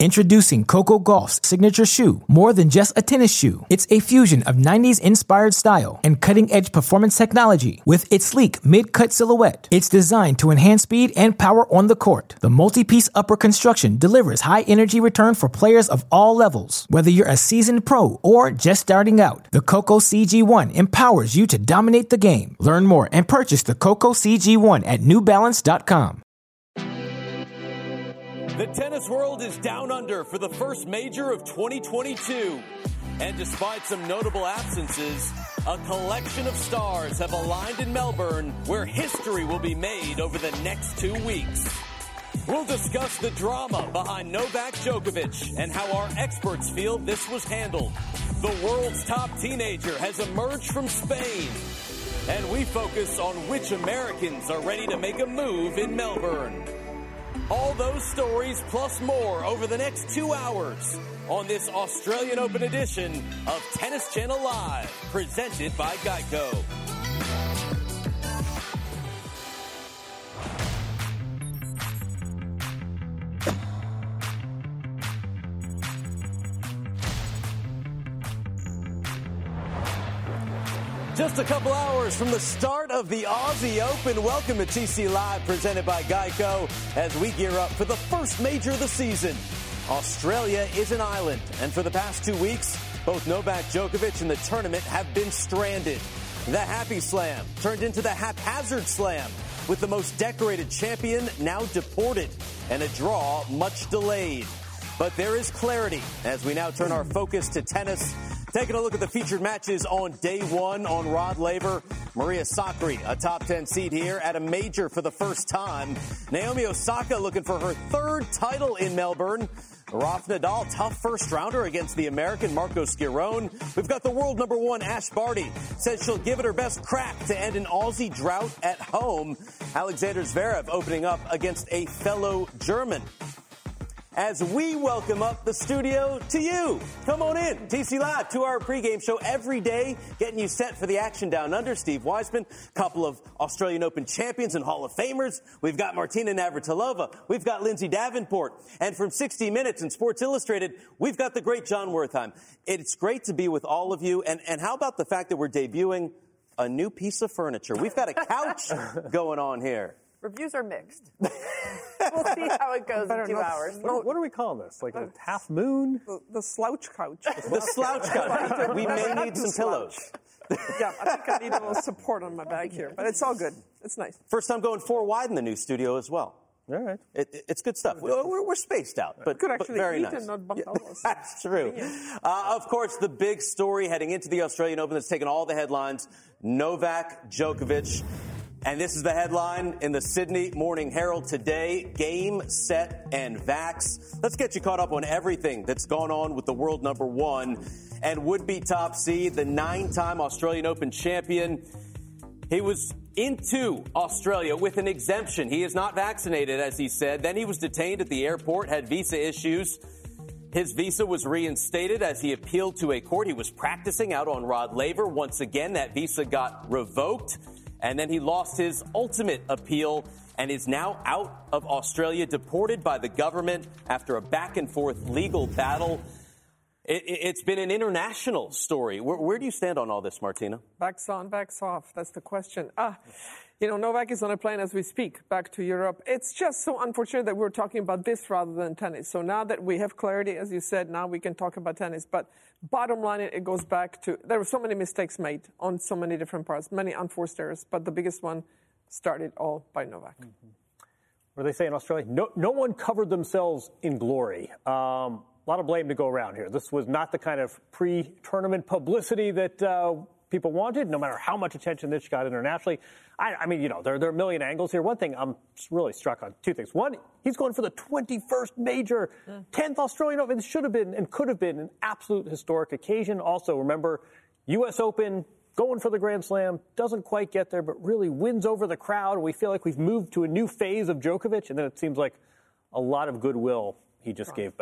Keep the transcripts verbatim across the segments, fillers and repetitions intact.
Introducing Coco Gauff's signature shoe, more than just a tennis shoe. It's a fusion of nineties-inspired style and cutting-edge performance technology. With its sleek mid-cut silhouette, it's designed to enhance speed and power on the court. The multi-piece upper construction delivers high-energy return for players of all levels. Whether you're a seasoned pro or just starting out, the Coco C G one empowers you to dominate the game. Learn more and purchase the Coco C G one at new balance dot com. The tennis world is down under for the first major of twenty twenty-two. And despite some notable absences, a collection of stars have aligned in Melbourne where history will be made over the next two weeks. We'll discuss the drama behind Novak Djokovic and how our experts feel this was handled. The world's top teenager has emerged from Spain. And we focus on which Americans are ready to make a move in Melbourne. All those stories plus more over the next two hours on this Australian Open edition of Tennis Channel Live, presented by Geico. Just a couple hours from the start of the Aussie Open. Welcome to T C Live, presented by Geico, as we gear up for the first major of the season. Australia is an island, and for the past two weeks, both Novak Djokovic and the tournament have been stranded. The Happy Slam turned into the Haphazard Slam, with the most decorated champion now deported, and a draw much delayed. But there is clarity as we now turn our focus to tennis. Taking a look at the featured matches on day one on Rod Laver. Maria Sakkari, a top ten seed here at a major for the first time. Naomi Osaka looking for her third title in Melbourne. Rafa Nadal, tough first rounder against the American Marco Schiavone. We've got the world number one, Ash Barty, says she'll give it her best crack to end an Aussie drought at home. Alexander Zverev opening up against a fellow German. As we welcome up the studio to you. Come on in. T C Live, two-hour pregame show every day, getting you set for the action down under. Steve Weissman, couple of Australian Open champions and Hall of Famers. We've got Martina Navratilova. We've got Lindsay Davenport. And from sixty minutes and Sports Illustrated, we've got the great John Wertheim. It's great to be with all of you. And, and how about the fact that we're debuting a new piece of furniture? We've got a couch going on here. Reviews are mixed. We'll see how it goes in two hours. What, what are we calling this? Like a half moon? The, the slouch couch. The slouch couch. We may need some pillows. Yeah, I think I need a little support on my back here, but it's all good. It's nice. First time going four wide in the new studio as well. All right. It, it, it's good stuff. We're, we're, we're spaced out, but, Could but actually very eat nice. and not bump Yeah, elbows. that's true. Uh, of course, the big story heading into the Australian Open that's taken all the headlines, Novak Djokovic. And this is the headline in the Sydney Morning Herald today. Game, set, and vax. Let's get you caught up on everything that's gone on with the world number one and would-be top seed, the nine-time Australian Open champion. He was into Australia with an exemption. He is not vaccinated, as he said. Then he was detained at the airport, had visa issues. His visa was reinstated as he appealed to a court. He was practicing out on Rod Laver. Once again, that visa got revoked. And then he lost his ultimate appeal and is now out of Australia, deported by the government after a back-and-forth legal battle. It, it, it's been an international story. Where, where do you stand on all this, Martina? Backs on, backs off. That's the question. Ah, you know, Novak is on a plane as we speak, back to Europe. It's just so unfortunate that we're talking about this rather than tennis. So now that we have clarity, as you said, now we can talk about tennis. But bottom line, it goes back to, there were so many mistakes made on so many different parts, many unforced errors. But the biggest one started all by Novak. Mm-hmm. What do they say in Australia? No, no one covered themselves in glory. Um, a lot of blame to go around here. This was not the kind of pre-tournament publicity that uh, people wanted, no matter how much attention this got internationally. I, I mean, you know, there, there are a million angles here. One thing I'm really struck on, two things. One, he's going for the twenty-first major, mm. tenth Australian Open. This should have been and could have been an absolute historic occasion. Also, remember, U S Open, going for the Grand Slam, doesn't quite get there, but really wins over the crowd. We feel like we've moved to a new phase of Djokovic, and then it seems like a lot of goodwill he just right. gave back.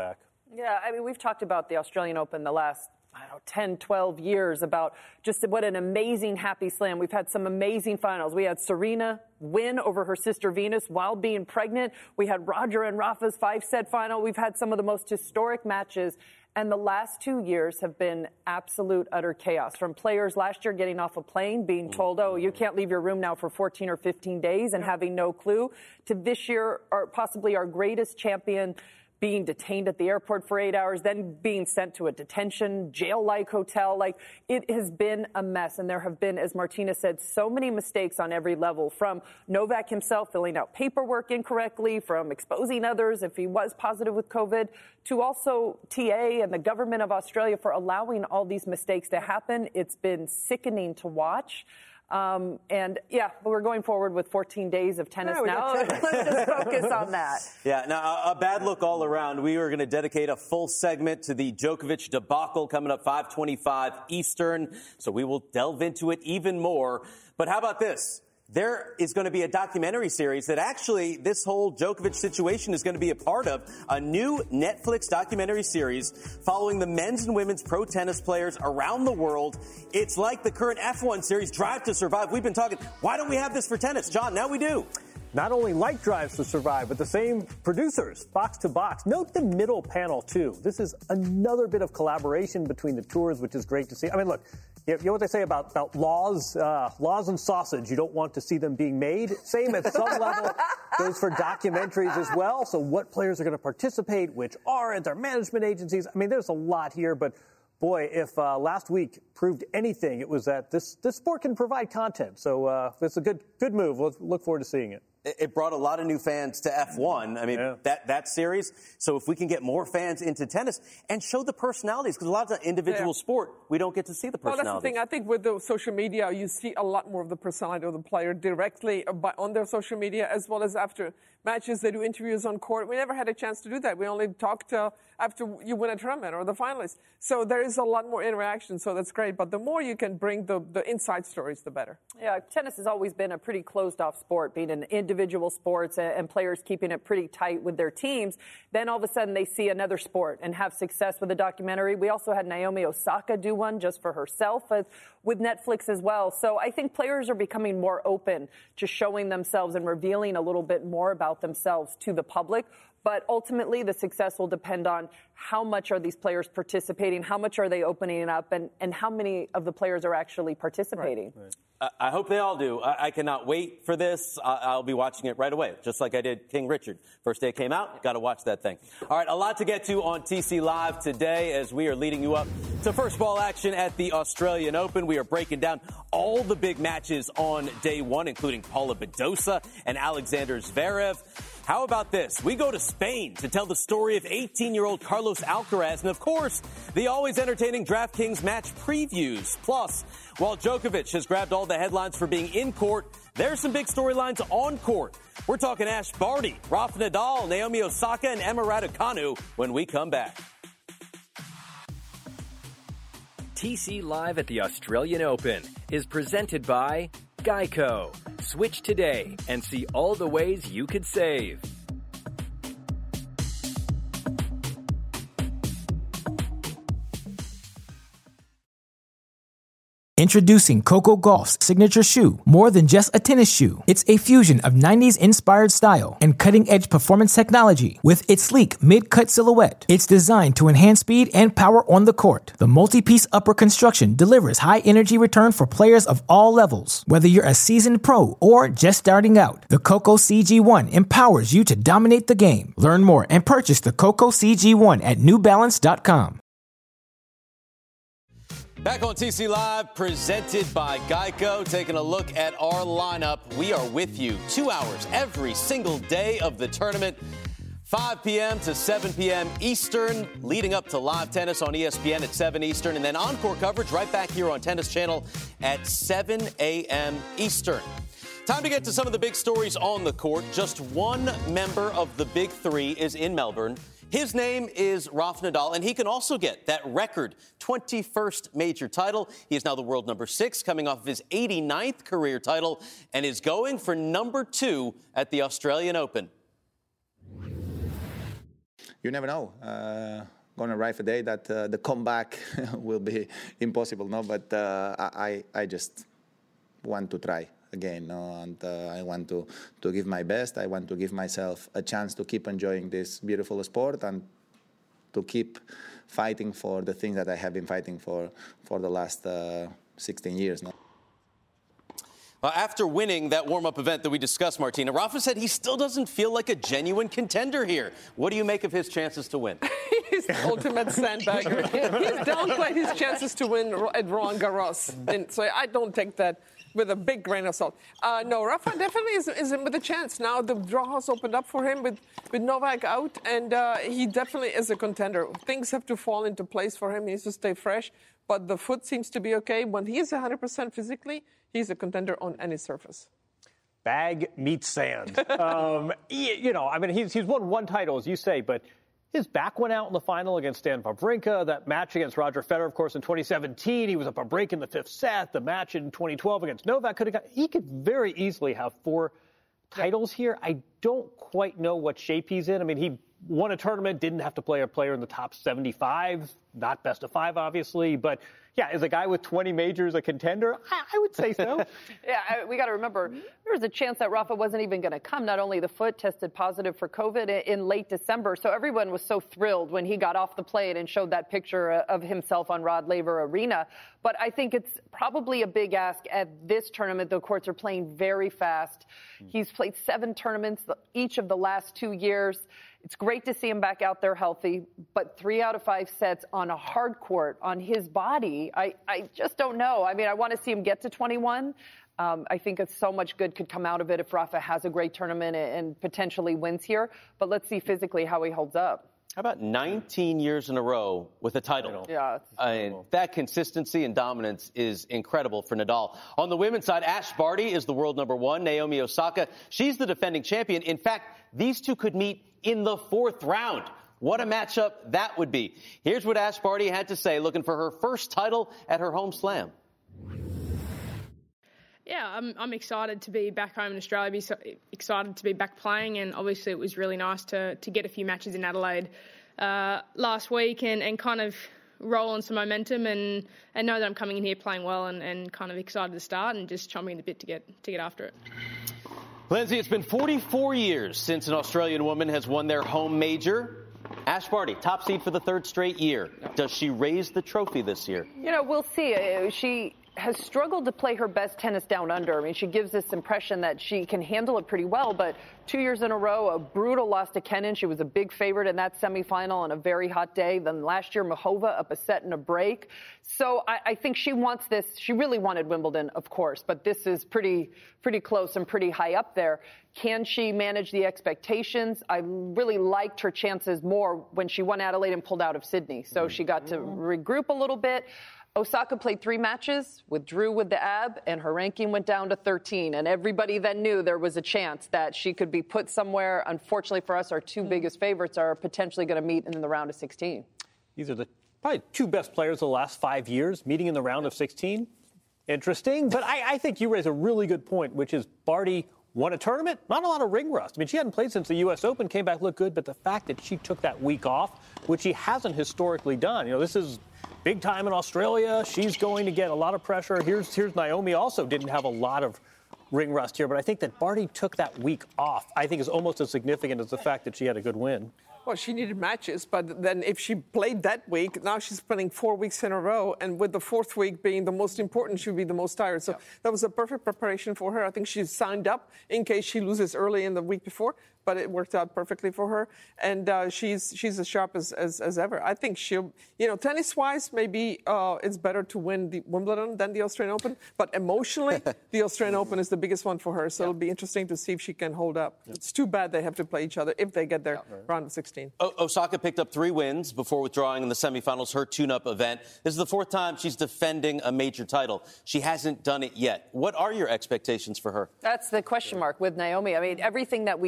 Yeah, I mean, we've talked about the Australian Open the last, I don't know, ten, twelve years about just what an amazing happy slam. We've had some amazing finals. We had Serena win over her sister Venus while being pregnant. We had Roger and Rafa's five-set final. We've had some of the most historic matches. And the last two years have been absolute, utter chaos. From players last year getting off a plane, being told, oh, you can't leave your room now for fourteen or fifteen days and having no clue, to this year, or possibly our greatest champion being detained at the airport for eight hours, then being sent to a detention, jail-like hotel. Like, it has been a mess. And there have been, as Martina said, so many mistakes on every level, from Novak himself filling out paperwork incorrectly, from exposing others if he was positive with COVID, to also T A and the government of Australia for allowing all these mistakes to happen. It's been sickening to watch. Um, and, yeah, we're going forward with fourteen days of tennis yeah, now. Let's just focus on that. Yeah, now, a bad look all around. We are going to dedicate a full segment to the Djokovic debacle coming up five twenty-five Eastern, so we will delve into it even more. But how about this? There is going to be a documentary series that actually this whole Djokovic situation is going to be a part of, a new Netflix documentary series following the men's and women's pro tennis players around the world. It's like the current F one series, Drive to Survive. We've been talking, why don't we have this for tennis? John, now we do. Not only like Drives to Survive, but the same producers, Box to Box. Note the middle panel, too. This is another bit of collaboration between the tours, which is great to see. I mean, look, you know what they say about, about laws, uh, laws and sausage. You don't want to see them being made. Same at some level goes for documentaries as well. So what players are going to participate, which aren't, their management agencies. I mean, there's a lot here, but boy, if uh, last week proved anything, it was that this, this sport can provide content. So uh, it's a good good move. We'll look forward to seeing it. It brought a lot of new fans to F one. I mean, yeah. that, that series. So if we can get more fans into tennis and show the personalities, because a lot of the individual yeah. sport, we don't get to see the personalities. Well, that's the thing. I think with the social media, you see a lot more of the personality of the player directly by, on their social media, as well as after matches. They do interviews on court. We never had a chance to do that. We only talked uh, after you win a tournament or the finalists. So there is a lot more interaction, so that's great. But the more you can bring the, the inside stories, the better. Yeah, tennis has always been a pretty closed-off sport, being an individual sports and players keeping it pretty tight with their teams. Then all of a sudden they see another sport and have success with a documentary. We also had Naomi Osaka do one just for herself with Netflix as well. So I think players are becoming more open to showing themselves and revealing a little bit more about themselves to the public. But ultimately, the success will depend on how much are these players participating, how much are they opening it up, and, and how many of the players are actually participating. Right. Right. I hope they all do. I, I cannot wait for this. I'll be watching it right away, just like I did King Richard. First day it came out, got to watch that thing. All right, a lot to get to on T C Live today as we are leading you up to first ball action at the Australian Open. We are breaking down all the big matches on day one, including Paula Badosa and Alexander Zverev. How about this? We go to Spain to tell the story of eighteen-year-old Carlos Alcaraz and, of course, the always entertaining DraftKings match previews. Plus, while Djokovic has grabbed all the headlines for being in court, there's some big storylines on court. We're talking Ash Barty, Rafa Nadal, Naomi Osaka, and Emma Raducanu when we come back. T C Live at the Australian Open is presented by Geico. Switch today and see all the ways you could save. Introducing Coco Gauff's signature shoe, more than just a tennis shoe. It's a fusion of nineties inspired style and cutting-edge performance technology with its sleek mid-cut silhouette. It's designed to enhance speed and power on the court. The multi-piece upper construction delivers high-energy return for players of all levels. Whether you're a seasoned pro or just starting out, the Coco C G one empowers you to dominate the game. Learn more and purchase the Coco C G one at new balance dot com. Back on T C Live, presented by Geico, taking a look at our lineup. We are with you two hours every single day of the tournament, five p.m. to seven p.m. Eastern, leading up to live tennis on E S P N at seven Eastern, and then encore coverage right back here on Tennis Channel at seven a.m. Eastern. Time to get to some of the big stories on the court. Just one member of the big three is in Melbourne. His name is Rafa Nadal, and he can also get that record twenty-first major title. He is now the world number six, coming off of his eighty-ninth career title, and is going for number two at the Australian Open. You never know. Uh, going to arrive a day that uh, the comeback will be impossible, no? But uh, I, I just want to try again, no? And uh, I want to, to give my best. I want to give myself a chance to keep enjoying this beautiful sport and to keep fighting for the things that I have been fighting for for the last uh, sixteen years, no? Uh, after winning that warm-up event that we discussed, Martina, Rafa said he still doesn't feel like a genuine contender here. What do you make of his chances to win? He's the ultimate sandbagger. He's downplayed his chances to win at Roland Garros. And so I don't take that with a big grain of salt. Uh, no, Rafa definitely is, is in with a chance. Now the draw has opened up for him with, with Novak out, and uh, he definitely is a contender. Things have to fall into place for him. He needs to stay fresh. But the foot seems to be okay. When he is one hundred percent physically, he's a contender on any surface. Bag meets sand. um, you know, I mean, he's, he's won one title, as you say, but his back went out in the final against Stan Wawrinka. That match against Roger Federer, of course, in twenty seventeen, he was up a break in the fifth set. The match in twenty twelve against Novak could have got. He could very easily have four titles here. I don't quite know what shape he's in. I mean, he won a tournament, didn't have to play a player in the top seventy-five, not best of five, obviously, but. Yeah, is a guy with twenty majors a contender? I, I would say so. yeah, I, we got to remember, there was a chance that Rafa wasn't even going to come. Not only the foot tested positive for COVID in late December, so everyone was so thrilled when he got off the plane and showed that picture of himself on Rod Laver Arena. But I think it's probably a big ask at this tournament. The courts are playing very fast. He's played seven tournaments each of the last two years. It's great to see him back out there healthy, but three out of five sets on a hard court on his body, I, I just don't know. I mean, I want to see him get to twenty-one. Um, I think it's so much good could come out of it if Rafa has a great tournament and potentially wins here. But let's see physically how he holds up. How about nineteen years in a row with a title? Yeah. And that consistency and dominance is incredible for Nadal. On the women's side, Ash Barty is the world number one. Naomi Osaka, she's the defending champion. In fact, these two could meet in the fourth round. What a matchup that would be. Here's what Ash Barty had to say, looking for her first title at her home slam. Yeah, I'm, I'm excited to be back home in Australia, be so excited to be back playing, and obviously it was really nice to, to get a few matches in Adelaide uh, last week and, and kind of roll on some momentum and, and know that I'm coming in here playing well and, and kind of excited to start and just chomping at the bit to get to get after it. Lindsay, it's been forty-four years since an Australian woman has won their home major. Ash Barty, top seed for the third straight year. Does she raise the trophy this year? You know, we'll see. She has struggled to play her best tennis down under. I mean, she gives this impression that she can handle it pretty well, but two years in a row, a brutal loss to Kenin. She was a big favorite in that semifinal on a very hot day. Then last year, Mahova up a set and a break. So I, I think she wants this. She really wanted Wimbledon, of course, but this is pretty, pretty close and pretty high up there. Can she manage the expectations? I really liked her chances more when she won Adelaide and pulled out of Sydney. So she got to regroup a little bit. Osaka played three matches, withdrew with the ab, and her ranking went down to thirteen. And everybody then knew there was a chance that she could be put somewhere. Unfortunately for us, our two biggest favorites are potentially going to meet in the round of sixteen. These are the probably two best players of the last five years meeting in the round of sixteen. Interesting. But I, I think you raise a really good point, which is Barty won a tournament, not a lot of ring rust. I mean, she hadn't played since the U S Open, came back, looked good, but the fact that she took that week off, which she hasn't historically done, you know, this is big time in Australia. She's going to get a lot of pressure. Here's here's Naomi also didn't have a lot of ring rust here, but I think that Barty took that week off, I think is almost as significant as the fact that she had a good win. Well, she needed matches, but then if she played that week, now she's playing four weeks in a row, and with the fourth week being the most important, she would be the most tired. So yeah. That was a perfect preparation for her. I think she signed up in case she loses early in the week before, but it worked out perfectly for her. And uh, she's she's as sharp as, as, as ever. I think she'll, you know, tennis-wise, maybe uh, it's better to win the Wimbledon than the Australian Open, but emotionally, the Australian Open is the biggest one for her. So yeah. It'll be interesting to see if she can hold up. Yeah. It's too bad they have to play each other if they get their yeah. round of sixteen. O- Osaka picked up three wins before withdrawing in the semifinals, her tune-up event. This is the fourth time she's defending a major title. She hasn't done it yet. What are your expectations for her? That's the question mark with Naomi. I mean, everything that we've heard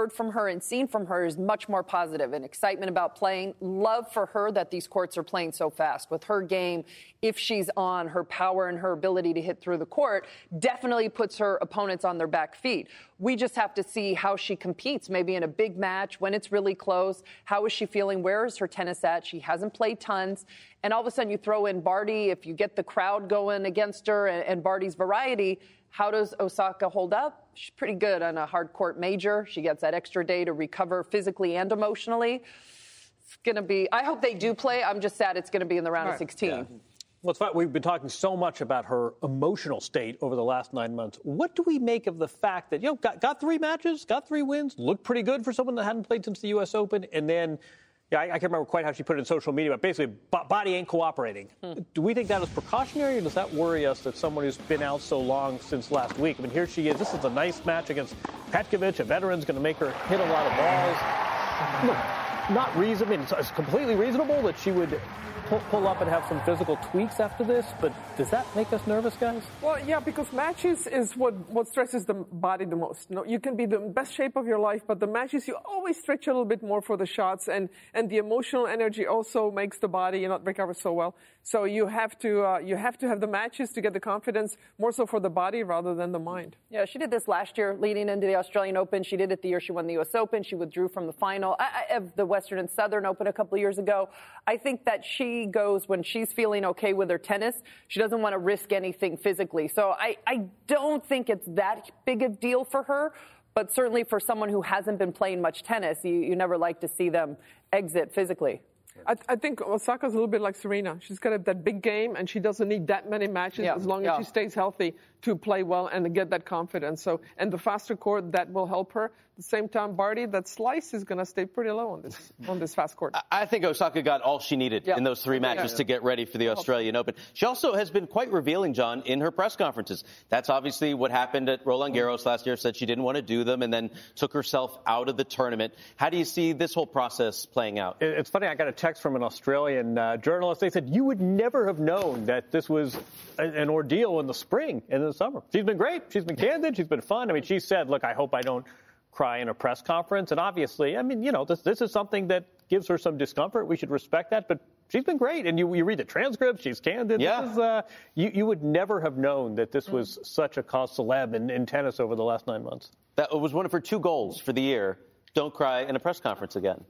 heard from her and seen from her is much more positive, and excitement about playing. Love for her that these courts are playing so fast. With her game, if she's on, her power and her ability to hit through the court definitely puts her opponents on their back feet. We just have to see how she competes, maybe in a big match, when it's really close. How is she feeling? Where is her tennis at? She hasn't played tons. And all of a sudden you throw in Barty, if you get the crowd going against her and, and Barty's variety, how does Osaka hold up? She's pretty good on a hard court major. She gets that extra day to recover physically and emotionally. It's going to be, I hope they do play. I'm just sad it's going to be in the round right. of sixteen. Yeah. Well, it's fun. We've been talking so much about her emotional state over the last nine months. What do we make of the fact that, you know, got, got three matches, got three wins, looked pretty good for someone that hadn't played since the U S Open, and then, yeah, I, I can't remember quite how she put it in social media, but basically, b- body ain't cooperating. Hmm. Do we think that is precautionary, or does that worry us that someone who's been out so long since last week? I mean, here she is. This is a nice match against Petkovic. A veteran's going to make her hit a lot of balls. Look, not reasonable. I mean, it's, it's completely reasonable that she would pull, pull up and have some physical tweaks after this, but does that make us nervous, guys? Well, yeah, because matches is what, what stresses the body the most. You know, you can be the best shape of your life, but the matches, you always stretch a little bit more for the shots, and, and the emotional energy also makes the body you not recover so well. So you have to uh, you have to have the matches to get the confidence, more so for the body rather than the mind. Yeah, she did this last year leading into the Australian Open. She did it the year she won the U S Open. She withdrew from the final I, I, of the Western and Southern Open a couple of years ago. I think that she goes when she's feeling okay with her tennis. She doesn't want to risk anything physically. So I, I don't think it's that big a deal for her. But certainly for someone who hasn't been playing much tennis, you, you never like to see them exit physically. I, I think Osaka's a little bit like Serena. She's got a, that big game, and she doesn't need that many matches yeah, as long yeah. as she stays healthy to play well and to get that confidence. So, and the faster court, that will help her. At the same time, Barty, that slice is going to stay pretty low on this on this fast court. I think Osaka got all she needed yeah. in those three matches yeah, yeah. to get ready for the Australian Open. She also has been quite revealing, John, in her press conferences. That's obviously what happened at Roland Garros last year, said she didn't want to do them and then took herself out of the tournament. How do you see this whole process playing out? It's funny, I got a text from an Australian uh, journalist. They said, you would never have known that this was a, an ordeal in the spring and in the summer. She's been great. She's been candid. She's been fun. I mean, she said, look, I hope I don't cry in a press conference. And obviously, I mean, you know, this this is something that gives her some discomfort. We should respect that. But she's been great. And you, you read the transcript. She's candid. Yeah. This is, uh, you, you would never have known that this was such a cause célèbre in, in tennis over the last nine months. That was one of her two goals for the year. Don't cry in a press conference again.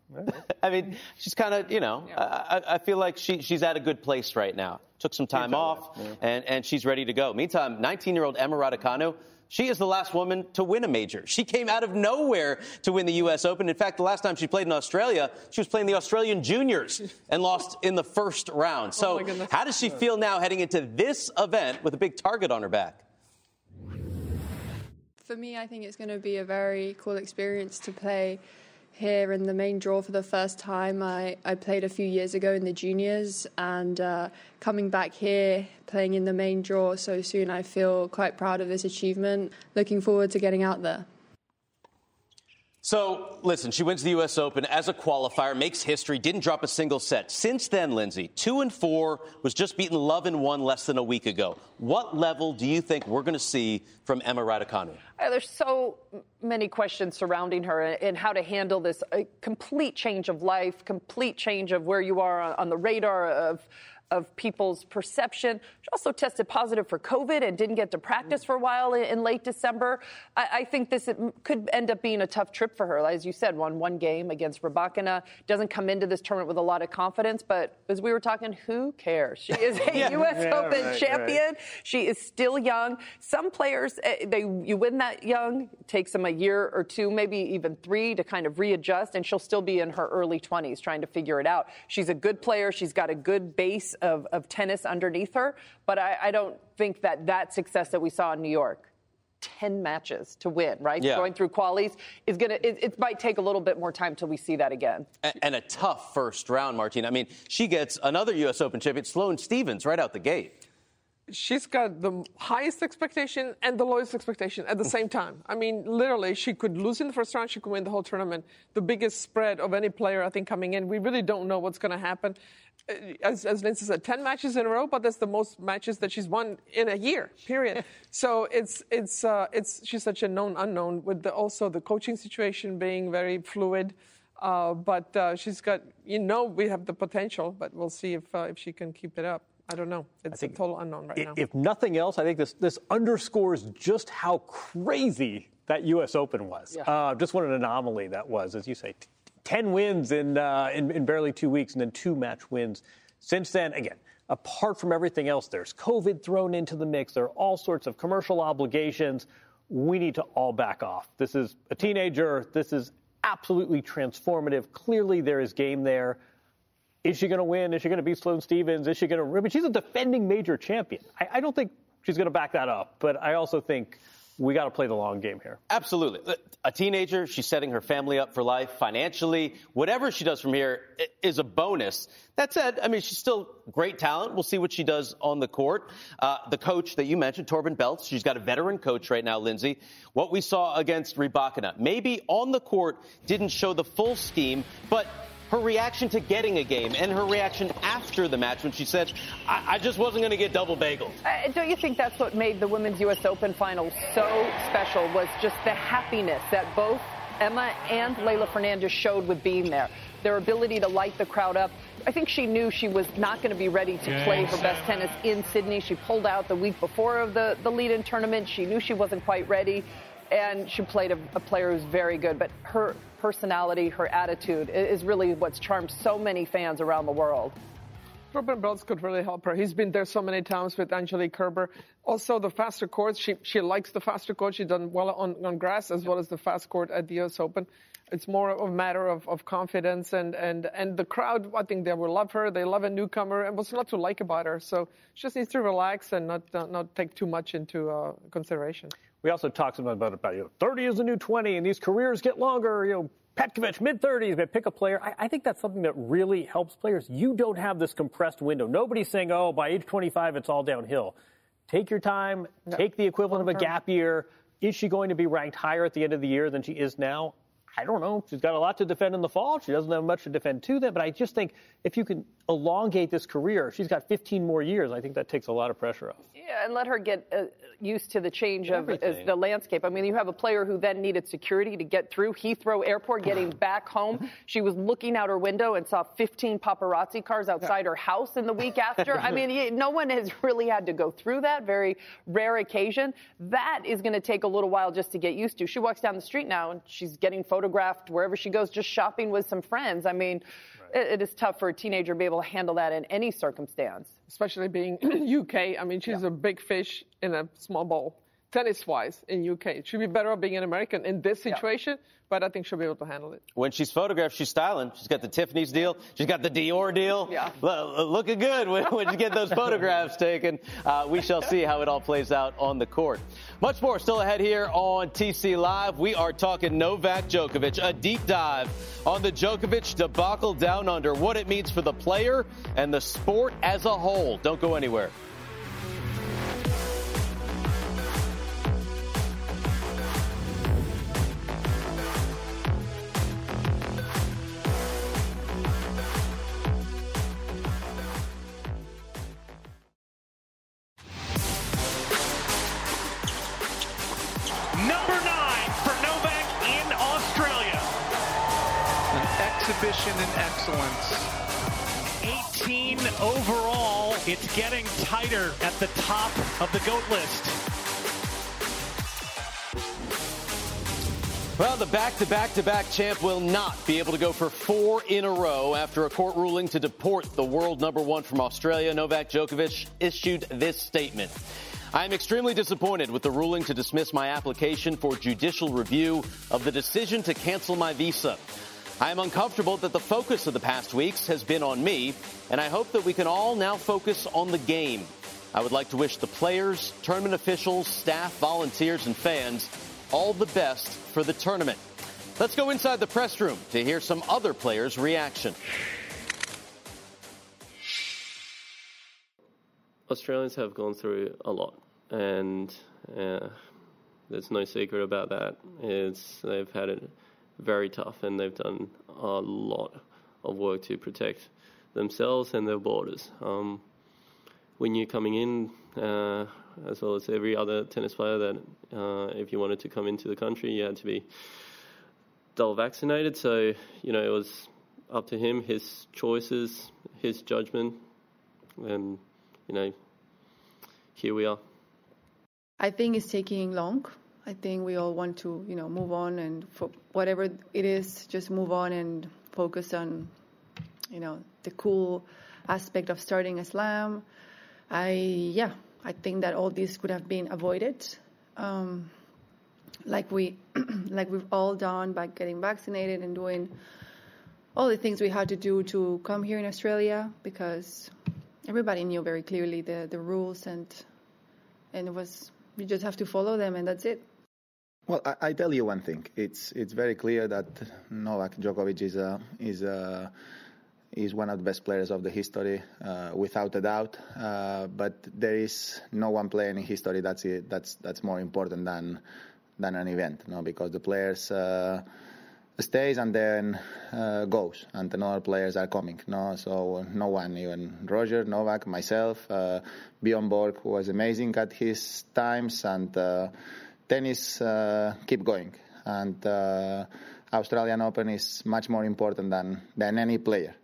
I mean, she's kind of, you know, yeah. I, I feel like she, she's at a good place right now. Took some time off, yeah. and, and she's ready to go. Meantime, nineteen-year-old Emma Raducanu, she is the last woman to win a major. She came out of nowhere to win the U S Open. In fact, the last time she played in Australia, she was playing the Australian Juniors and lost in the first round. So oh how does she feel now heading into this event with a big target on her back? For me, I think it's going to be a very cool experience to play here in the main draw for the first time. I, I played a few years ago in the juniors, and uh, coming back here, playing in the main draw so soon, I feel quite proud of this achievement. Looking forward to getting out there. So, listen, she wins the U S Open as a qualifier, makes history, didn't drop a single set. Since then, Lindsay, two and four, was just beaten love and one less than a week ago. What level do you think we're going to see from Emma Raducanu? Uh, there's so many questions surrounding her and how to handle this a complete change of life, complete change of where you are on the radar of of people's perception. She also tested positive for COVID and didn't get to practice for a while in, in late December. I, I think this could end up being a tough trip for her. As you said, won one game against Rybakina. Doesn't come into this tournament with a lot of confidence, but as we were talking, who cares? She is a yeah. U S Yeah, Open right, champion. Right. She is still young. Some players, they you win that young, it takes them a year or two, maybe even three to kind of readjust, and she'll still be in her early twenties trying to figure it out. She's a good player. She's got a good base Of, of tennis underneath her, but I, I don't think that that success that we saw in New York, ten matches to win, right? Yeah. Going through qualies is going to, it, it might take a little bit more time till we see that again. And, and a tough first round, Martina. I mean, she gets another U S Open champion, Sloane Stephens, right out the gate. She's got the highest expectation and the lowest expectation at the same time. I mean, literally, she could lose in the first round. She could win the whole tournament. The biggest spread of any player, I think, coming in. We really don't know what's going to happen. As, as Lindsay said, ten matches in a row, but that's the most matches that she's won in a year, period. So it's, it's, uh, it's, she's such a known unknown, with the, also the coaching situation being very fluid. Uh, but uh, she's got, you know, we have the potential, but we'll see if, uh, if she can keep it up. I don't know. It's a total unknown right if, now. If nothing else, I think this this underscores just how crazy that U S Open was. Yeah. Uh, just what an anomaly that was, as you say. T- ten wins in, uh, in in barely two weeks, and then two match wins since then. Again, apart from everything else, there's COVID thrown into the mix. There are all sorts of commercial obligations. We need to all back off. This is a teenager. This is absolutely transformative. Clearly, there is game there. Is she going to win? Is she going to beat Sloane Stephens? Is she going to? I mean, she's a defending major champion. I, I don't think she's going to back that up, but I also think we got to play the long game here. Absolutely. A teenager, she's setting her family up for life financially. Whatever she does from here is a bonus. That said, I mean, she's still great talent. We'll see what she does on the court. Uh, the coach that you mentioned, Torben Beltz, she's got a veteran coach right now, Lindsay. What we saw against Rybakina, maybe on the court didn't show the full scheme, but her reaction to getting a game and her reaction after the match when she said, I, I just wasn't going to get double bageled. Uh, don't you think that's what made the Women's U S Open final so special, was just the happiness that both Emma and Leylah Fernandez showed with being there? Their ability to light the crowd up. I think she knew she was not going to be ready to yes. play her best tennis in Sydney. She pulled out the week before of the, the lead-in tournament. She knew she wasn't quite ready. And she played a, a player who's very good. But her personality, her attitude is really what's charmed so many fans around the world. Torben Beltz could really help her. He's been there so many times with Angelique Kerber. Also, the faster courts. She she likes the faster court. She's done well on, on grass as well as the fast court at the U S Open. It's more of a matter of, of confidence. And, and, and the crowd, I think they will love her. They love a newcomer. And what's not to like about her? So she just needs to relax and not uh, not take too much into uh, consideration. We also talked about, about you know, thirty is the new twenty, and these careers get longer. You know, Petkovic, mid-thirties, but pick a player. I, I think that's something that really helps players. You don't have this compressed window. Nobody's saying, oh, by age twenty-five, it's all downhill. Take your time. Yeah. Take the equivalent of a gap year. Is she going to be ranked higher at the end of the year than she is now? I don't know. She's got a lot to defend in the fall. She doesn't have much to defend to that. But I just think if you can elongate this career, she's got fifteen more years. I think that takes a lot of pressure off. Yeah, and let her get uh, used to the change of uh, the landscape. I mean, you have a player who then needed security to get through Heathrow Airport, getting back home. She was looking out her window and saw fifteen paparazzi cars outside her house in the week after. I mean, no one has really had to go through that. Very rare occasion. That is going to take a little while just to get used to. She walks down the street now and she's getting photographed wherever she goes, just shopping with some friends. I mean, right. it, it is tough for a teenager to be able to handle that in any circumstance. Especially being U K. I mean, she's yeah. a big fish in a small bowl, tennis-wise, in U K. She'd be better off being an American in this situation, yeah. but I think she'll be able to handle it. When she's photographed, she's styling. She's got the Tiffany's deal. She's got the Dior deal. Yeah. L- looking good when, when you get those photographs taken. Uh, we shall see how it all plays out on the court. Much more still ahead here on T C Live. We are talking Novak Djokovic, a deep dive on the Djokovic debacle down under, what it means for the player and the sport as a whole. Don't go anywhere. And excellence. eighteen overall. It's getting tighter at the top of the GOAT list. Well, the back-to-back-to-back champ will not be able to go for four in a row after a court ruling to deport the world number one from Australia. Novak Djokovic issued this statement. I am extremely disappointed with the ruling to dismiss my application for judicial review of the decision to cancel my visa. I am uncomfortable that the focus of the past weeks has been on me, and I hope that we can all now focus on the game. I would like to wish the players, tournament officials, staff, volunteers, and fans all the best for the tournament. Let's go inside the press room to hear some other players' reaction. Australians have gone through a lot, and uh, there's no secret about that. It's they've had it very tough, and they've done a lot of work to protect themselves and their borders. Um, when you're coming in, uh, as well as every other tennis player, that uh, if you wanted to come into the country, you had to be double vaccinated. So, you know, it was up to him, his choices, his judgment, and, you know, here we are. I think it's taking long. I think we all want to, you know, move on, and for whatever it is, just move on and focus on, you know, the cool aspect of starting a slam. I, yeah, I think that all this could have been avoided, um, like we, like we've all done by getting vaccinated and doing all the things we had to do to come here in Australia, because everybody knew very clearly the, the rules, and and it was, you just have to follow them, and that's it. Well, I, I tell you one thing. It's it's very clear that Novak Djokovic is a is a is one of the best players of the history, uh, without a doubt. Uh, but there is no one player in history that's it, that's that's more important than than an event, no? Because the players uh, stays and then uh, goes, and another players are coming, no? So no one, even Roger, Novak, myself, uh, Bjorn Borg, who was amazing at his times, and uh, tennis uh, keep going, and uh, Australian Open is much more important than than any player.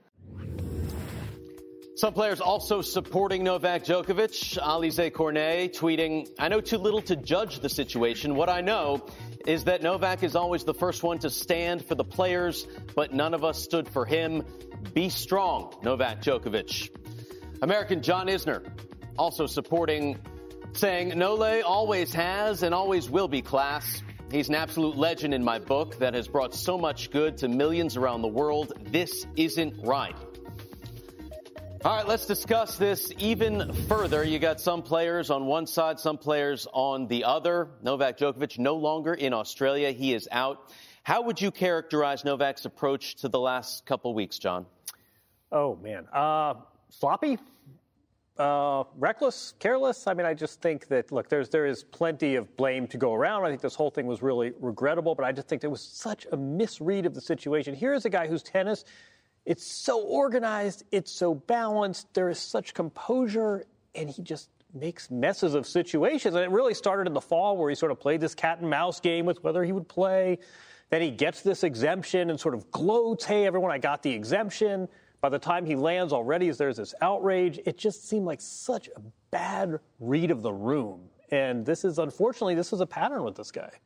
Some players also supporting Novak Djokovic. Alizé Cornet tweeting, "I know too little to judge the situation. What I know is that Novak is always the first one to stand for the players, but none of us stood for him. Be strong, Novak Djokovic." American John Isner also supporting, saying, "Nole always has and always will be class. He's an absolute legend in my book that has brought so much good to millions around the world. This isn't right." All right, let's discuss this even further. You got some players on one side, some players on the other. Novak Djokovic no longer in Australia. He is out. How would you characterize Novak's approach to the last couple weeks, John? Oh, man. Uh, sloppy? Uh, reckless? Careless? I mean, I just think that, look, there's there is plenty of blame to go around. I think this whole thing was really regrettable, but I just think it was such a misread of the situation. Here is a guy whose tennis, it's so organized, it's so balanced, there is such composure, and he just makes messes of situations. And it really started in the fall, where he sort of played this cat and mouse game with whether he would play. Then he gets this exemption and sort of gloats, hey, everyone, I got the exemption. By the time he lands already, there's this outrage. It just seemed like such a bad read of the room. And this is, unfortunately, this is a pattern with this guy.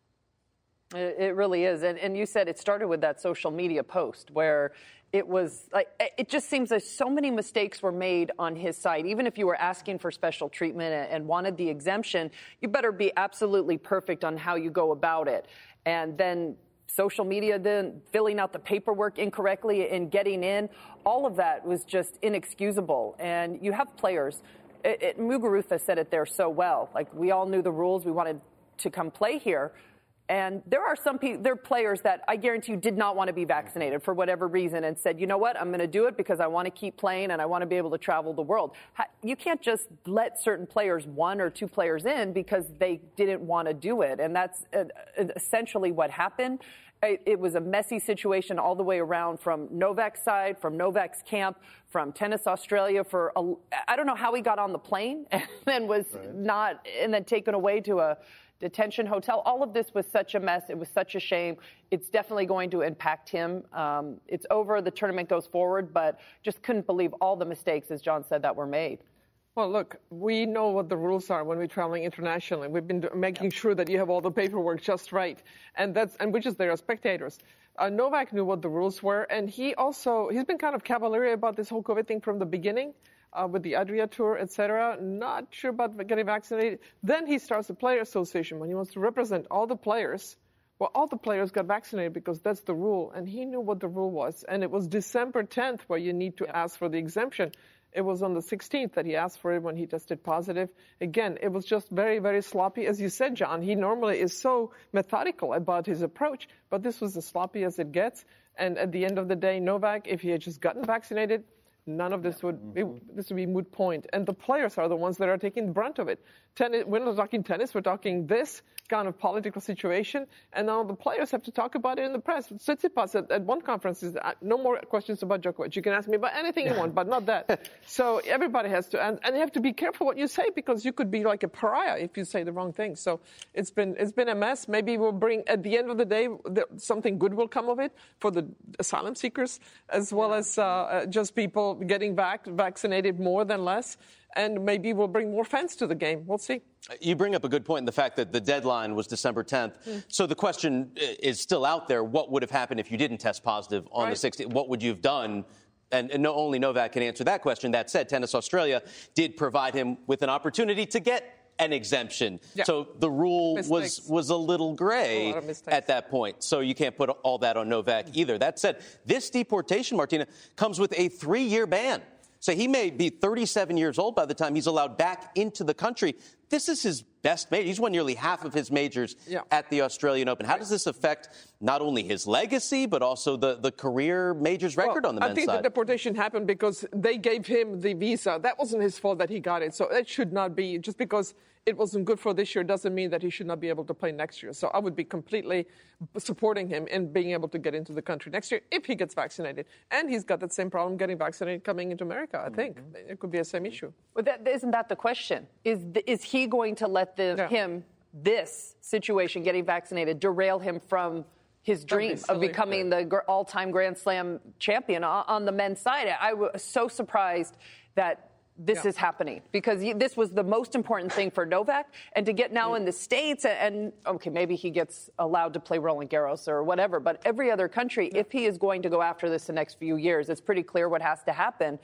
It really is. And, and you said it started with that social media post where it was like, it just seems that so many mistakes were made on his side. Even if you were asking for special treatment and wanted the exemption, you better be absolutely perfect on how you go about it. And then social media, then filling out the paperwork incorrectly and getting in, all of that was just inexcusable. And you have players, it, it, Muguruza said it there so well. Like, we all knew the rules. We wanted to come play here. And there are some people, there are players that I guarantee you did not want to be vaccinated for whatever reason and said, you know what, I'm going to do it because I want to keep playing and I want to be able to travel the world. You can't just let certain players, one or two players in because they didn't want to do it. And that's essentially what happened. It was a messy situation all the way around, from Novak's side, from Novak's camp, from Tennis Australia. For a, I don't know how he got on the plane and then was right. not, and then taken away to a detention hotel. All of this was such a mess. It was such a shame. It's definitely going to impact him. Um, it's over. The tournament goes forward, but just couldn't believe all the mistakes, as John said, that were made. Well, look, we know what the rules are when we're traveling internationally. We've been do- making sure that you have all the paperwork just right, and that's and which is there are spectators. Uh, Novak knew what the rules were, and he also he's been kind of cavalier about this whole COVID thing from the beginning. Uh, with the Adria Tour, et cetera, not sure about getting vaccinated. Then he starts a player association when he wants to represent all the players. Well, all the players got vaccinated because that's the rule, and he knew what the rule was. And it was December tenth where you need to ask for the exemption. It was on the sixteenth that he asked for it when he tested positive. Again, it was just very, very sloppy. As you said, John, he normally is so methodical about his approach, but this was as sloppy as it gets. And at the end of the day, Novak, if he had just gotten vaccinated, none of this would it, this would be moot point. And the players are the ones that are taking the brunt of it. Tennis, we're not talking tennis, we're talking this kind of political situation, and now the players have to talk about it in the press. Tsitsipas at, at one conference is uh, no more questions about Djokovic. You can ask me about anything you want, but not that. So everybody has to, and, and you have to be careful what you say, because you could be like a pariah if you say the wrong thing. So it's been it's been a mess. Maybe we'll bring, at the end of the day, the, something good will come of it for the asylum seekers, as well as uh, just people getting back, vaccinated more than less. And maybe we'll bring more fans to the game. We'll see. You bring up a good point in the fact that the deadline was December tenth. Mm. So the question is still out there. What would have happened if you didn't test positive on right. the sixteenth? What would you have done? And, and no, only Novak can answer that question. That said, Tennis Australia did provide him with an opportunity to get an exemption. Yeah. So the rule mistakes. was was a little gray a at that point. So you can't put all that on Novak either. That said, this deportation, Martina, comes with a three-year ban. So he may be thirty-seven years old by the time he's allowed back into the country. This is his best major. He's won nearly half of his majors yeah. at the Australian Open. How does this affect not only his legacy, but also the, the career majors record well, on the men's side? I think side? the deportation happened because they gave him the visa. That wasn't his fault that he got it. So it should not be. Just because it wasn't good for this year doesn't mean that he should not be able to play next year. So I would be completely supporting him in being able to get into the country next year if he gets vaccinated. And he's got that same problem getting vaccinated coming into America, I think. Mm-hmm. It could be the same issue. Well, that, isn't that the question? Is is he going to let the, yeah. him, this situation, getting vaccinated, derail him from his dream be of becoming yeah. the all-time Grand Slam champion on the men's side? I was so surprised that this yeah. is happening, because this was the most important thing for Novak. And to get now yeah. in the States, and, okay, maybe he gets allowed to play Roland Garros or whatever, but every other country, yeah. if he is going to go after this the next few years, it's pretty clear what has to happen.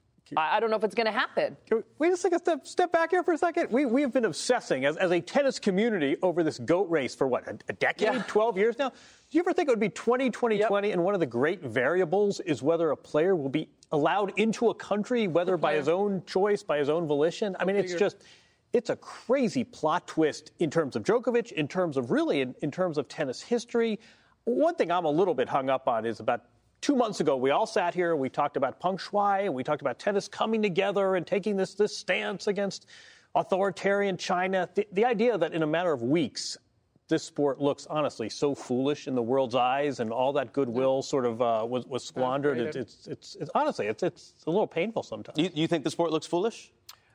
I don't know if it's going to happen. Can we just take a step, step back here for a second? We, we have been obsessing as, as a tennis community over this GOAT race for, what, a, a decade, yeah. twelve years now? Do you ever think it would be twenty twenty, yep. twenty, and one of the great variables is whether a player will be allowed into a country, whether by his own choice, by his own volition? I mean, it's just, it's a crazy plot twist in terms of Djokovic, in terms of really, in, in terms of tennis history. One thing I'm a little bit hung up on is about two months ago, we all sat here and we talked about Peng Shuai, and we talked about tennis coming together and taking this, this stance against authoritarian China. The, the idea that in a matter of weeks, this sport looks, honestly, so foolish in the world's eyes, and all that goodwill sort of uh, was, was squandered. It's, it's, it's, it's honestly, it's, it's a little painful sometimes. You, you think the sport looks foolish?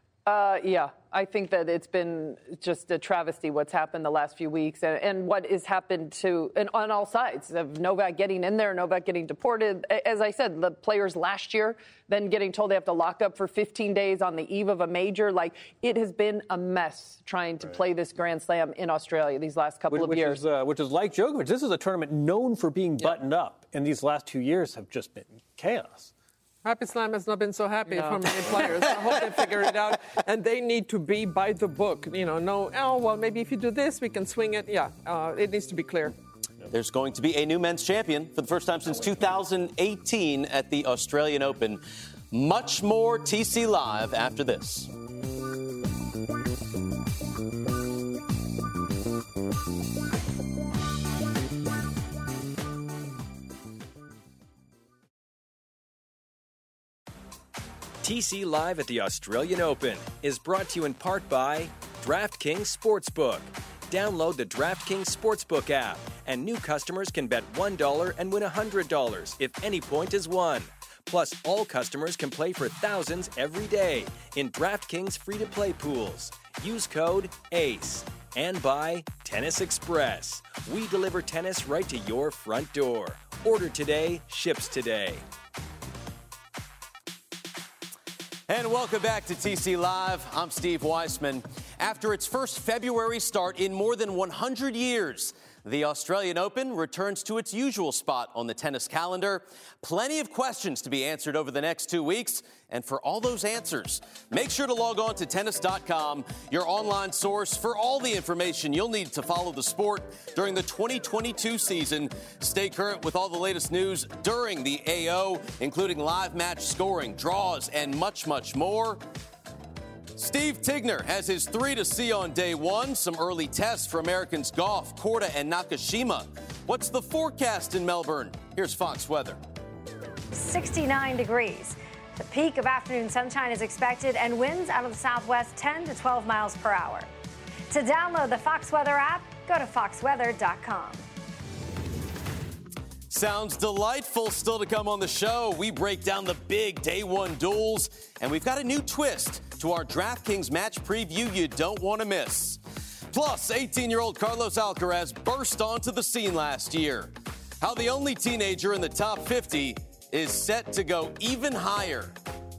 Uh, yeah, I think that it's been just a travesty what's happened the last few weeks, and, and what has happened to and on all sides of Novak getting in there, Novak getting deported. As I said, the players last year then getting told they have to lock up for fifteen days on the eve of a major. Like, it has been a mess trying to right. play this Grand Slam in Australia these last couple which, of years. Is, uh, which is like Djokovic. This is a tournament known for being buttoned yeah. up, and these last two years have just been chaos. Happy Slam has not been so happy no. for many players. I hope they figure it out. And they need to be by the book. You know, no, oh, well, maybe if you do this, we can swing it. Yeah, uh, it needs to be clear. There's going to be a new men's champion for the first time since two thousand eighteen at the Australian Open. Much more T C Live after this. T C Live at the Australian Open is brought to you in part by DraftKings Sportsbook. Download the DraftKings Sportsbook app, and new customers can bet one dollar and win one hundred dollars if any point is won. Plus, all customers can play for thousands every day in DraftKings free-to-play pools. Use code ACE. And by Tennis Express. We deliver tennis right to your front door. Order today, ships today. And welcome back to T C Live. I'm Steve Weissman. After its first February start in more than one hundred years, the Australian Open returns to its usual spot on the tennis calendar. Plenty of questions to be answered over the next two weeks. And for all those answers, make sure to log on to tennis dot com, your online source for all the information you'll need to follow the sport during the twenty twenty-two season. Stay current with all the latest news during the A O, including live match scoring, draws, and much, much more. Steve Tigner has his three to see on day one. Some early tests for Americans Goff, Korda, and Nakashima. What's the forecast in Melbourne? Here's Fox Weather. sixty-nine degrees. The peak of afternoon sunshine is expected and winds out of the southwest ten to twelve miles per hour. To download the Fox Weather app, go to fox weather dot com. Sounds delightful. Still to come on the show, we break down the big day one duels, and we've got a new twist to our DraftKings match preview you don't want to miss. Plus, eighteen-year-old Carlos Alcaraz burst onto the scene last year. How the only teenager in the top fifty is set to go even higher.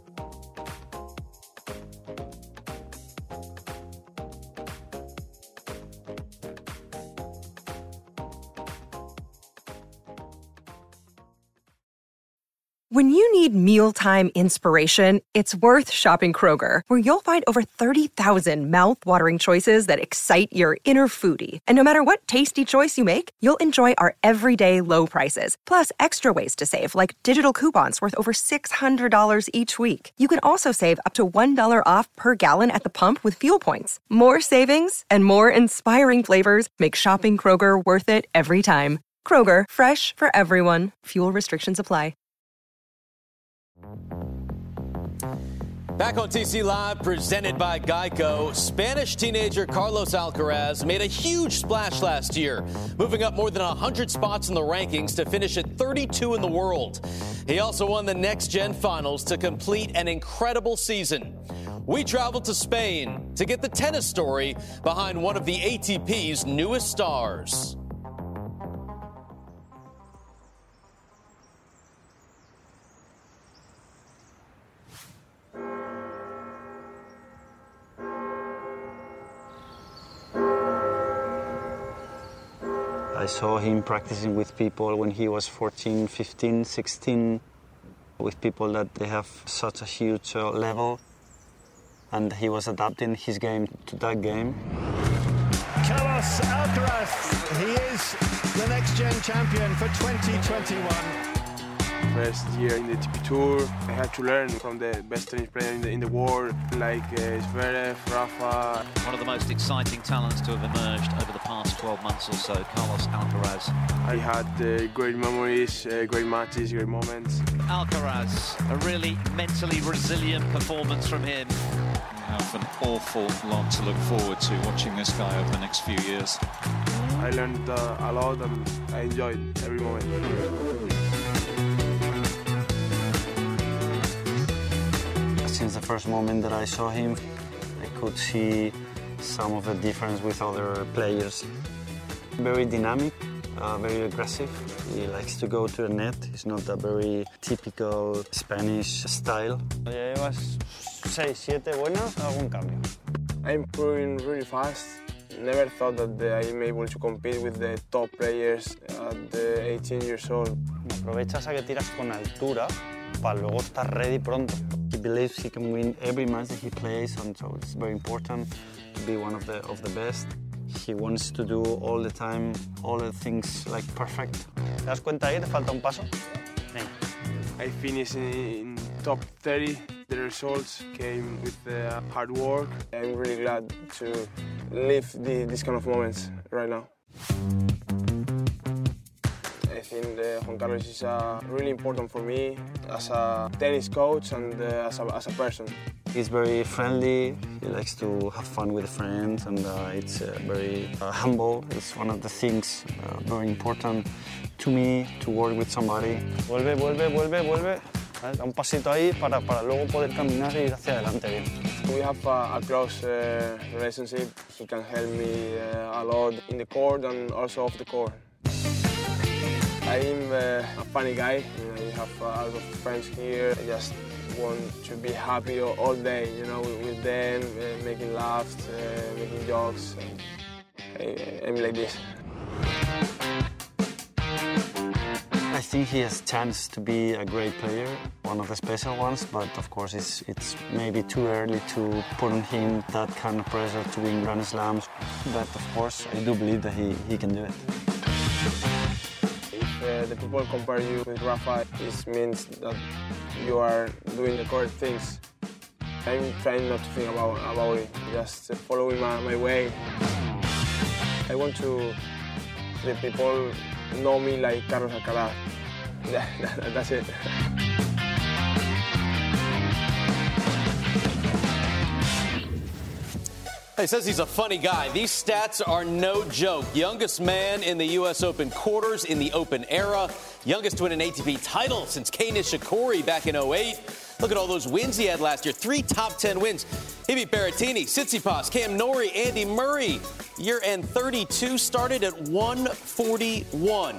When you need mealtime inspiration, it's worth shopping Kroger, where you'll find over thirty thousand mouth-watering choices that excite your inner foodie. And no matter what tasty choice you make, you'll enjoy our everyday low prices, plus extra ways to save, like digital coupons worth over six hundred dollars each week. You can also save up to one dollar off per gallon at the pump with fuel points. More savings and more inspiring flavors make shopping Kroger worth it every time. Kroger, fresh for everyone. Fuel restrictions apply. Back on T C Live, presented by Geico, Spanish teenager Carlos Alcaraz made a huge splash last year, moving up more than one hundred spots in the rankings to finish at thirty-two in the world. He also won the Next Gen Finals to complete an incredible season. We traveled to Spain to get the tennis story behind one of the A T P's newest stars. I saw him practicing with people when he was fourteen, fifteen, sixteen, with people that they have such a huge uh, level, and he was adapting his game to that game. Carlos Alcaraz, he is the next-gen champion for twenty twenty-one. First year in the A T P Tour, I had to learn from the best tennis player in the, in the world, like uh, Zverev, Rafa. One of the most exciting talents to have emerged over the past twelve months or so, Carlos Alcaraz. I had uh, great memories, uh, great matches, great moments. Alcaraz, a really mentally resilient performance from him. You have an awful lot to look forward to watching this guy over the next few years. I learned uh, a lot and I enjoyed every moment. Since the first moment that I saw him, I could see some of the difference with other players. Very dynamic, uh, very aggressive. He likes to go to the net. It's not a very typical Spanish style. Ya llevas seis, siete buenos, algún cambio. I'm improving really fast. Never thought that I'm able to compete with the top players at the eighteen years old. Aprovechas a que tiras con altura para luego estar ready pronto. He believes he can win every match that he plays, and so it's very important to be one of the of the best. He wants to do all the time, all the things like perfect. ¿Te das cuenta ahí? ¿Te falta un paso? Venga. I finished in top thirty. The results came with uh, hard work. I'm really glad to live the, this kind of moments right now. I think uh, Juan Carlos is uh, really important for me as a tennis coach and uh, as, a, as a person. He's very friendly, he likes to have fun with friends, and uh, it's uh, very uh, humble. It's one of the things uh, very important to me, to work with somebody. Vuelve, vuelve, vuelve, vuelve. Da un pasito ahí para, para luego poder caminar y ir hacia adelante bien. We have a, a close uh, relationship. He can help me uh, a lot in the court and also off the court. I'm uh, a funny guy. You know, I have a lot of friends here. I just want to be happy all day, you know, with them, uh, making laughs, uh, making jokes. I, I'm like this. I think he has a chance to be a great player, one of the special ones, but of course it's, it's maybe too early to put on him that kind of pressure to win Grand Slams. But of course, I do believe that he, he can do it. If uh, the people compare you with Rafa, it means that you are doing the correct things. I'm trying not to think about, about it, just following my, my way. I want to the people know me like Carlos Alcaraz. That's it. He says he's a funny guy. These stats are no joke. Youngest man in the U S Open quarters in the Open era. Youngest to win an A T P title since Kei Nishikori back in oh eight. Look at all those wins he had last year. Three top ten wins. He beat Berrettini, Tsitsipas, Cam Norrie, Andy Murray. Year-end thirty-two, started at one forty-one.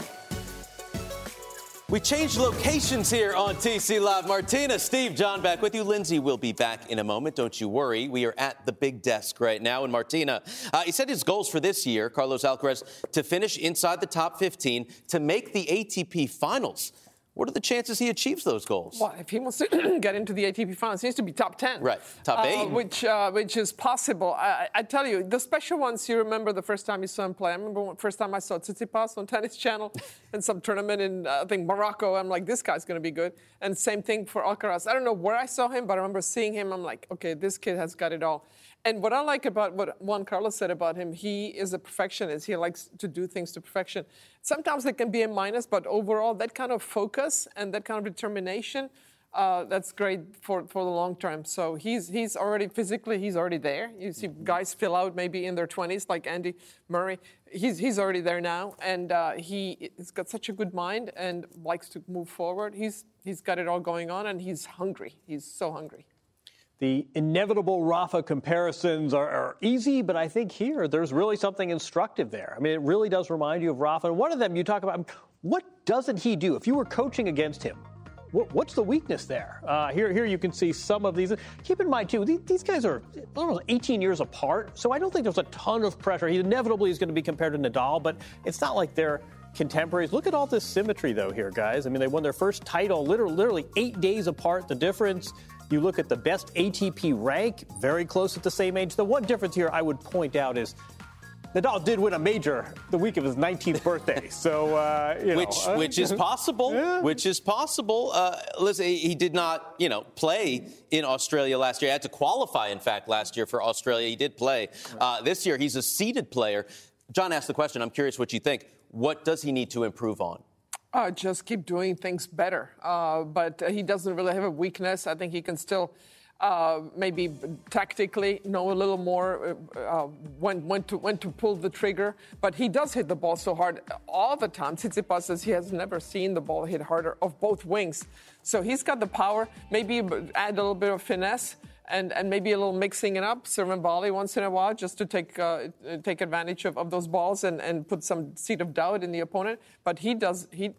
We changed locations here on T C Live. Martina, Steve, John back with you. Lindsay will be back in a moment. Don't you worry. We are at the big desk right now. And Martina, uh, he said his goals for this year, Carlos Alcaraz, to finish inside the top fifteen, to make the A T P finals. What are the chances he achieves those goals? Well, if he wants to get into the A T P finals, he needs to be top ten. Right, top eight. Uh, which uh, which is possible. I, I tell you, the special ones, you remember the first time you saw him play. I remember the first time I saw Tsitsipas on Tennis Channel in some tournament in, uh, I think, Morocco. I'm like, this guy's going to be good. And same thing for Alcaraz. I don't know where I saw him, but I remember seeing him. I'm like, okay, this kid has got it all. And what I like about what Juan Carlos said about him, he is a perfectionist. He likes to do things to perfection. Sometimes it can be a minus, but overall, that kind of focus and that kind of determination, uh, that's great for, for the long term. So he's he's already, physically, he's already there. You see guys fill out maybe in their twenties, like Andy Murray. He's he's already there now, and uh, he, he's got such a good mind and likes to move forward. He's He's got it all going on, and he's hungry. He's so hungry. The inevitable Rafa comparisons are, are easy, but I think here there's really something instructive there. I mean, it really does remind you of Rafa. And one of them, you talk about, what doesn't he do? If you were coaching against him, what, what's the weakness there? Uh, here, here you can see some of these. Keep in mind, too, these, these guys are almost eighteen years apart, so I don't think there's a ton of pressure. He inevitably is going to be compared to Nadal, but it's not like they're contemporaries. Look at all this symmetry, though, here, guys. I mean, they won their first title literally, literally eight days apart. The difference, you look at the best A T P rank, very close at the same age. The one difference here I would point out is Nadal did win a major the week of his nineteenth birthday. So, uh, you know. Which, uh, which is possible. Yeah. Which is possible. Uh, listen, he did not, you know, play in Australia last year. He had to qualify, in fact, last year for Australia. He did play. Uh, this year, he's a seeded player. John asked the question. I'm curious what you think. What does he need to improve on? Uh, just keep doing things better. Uh, but he doesn't really have a weakness. I think he can still uh, maybe tactically know a little more uh, when, when, to, when to pull the trigger. But he does hit the ball so hard all the time. Tsitsipas says he has never seen the ball hit harder of both wings. So he's got the power. Maybe add a little bit of finesse. And, and maybe a little mixing it up, serve volley once in a while, just to take uh, take advantage of, of those balls and, and put some seed of doubt in the opponent. But he does he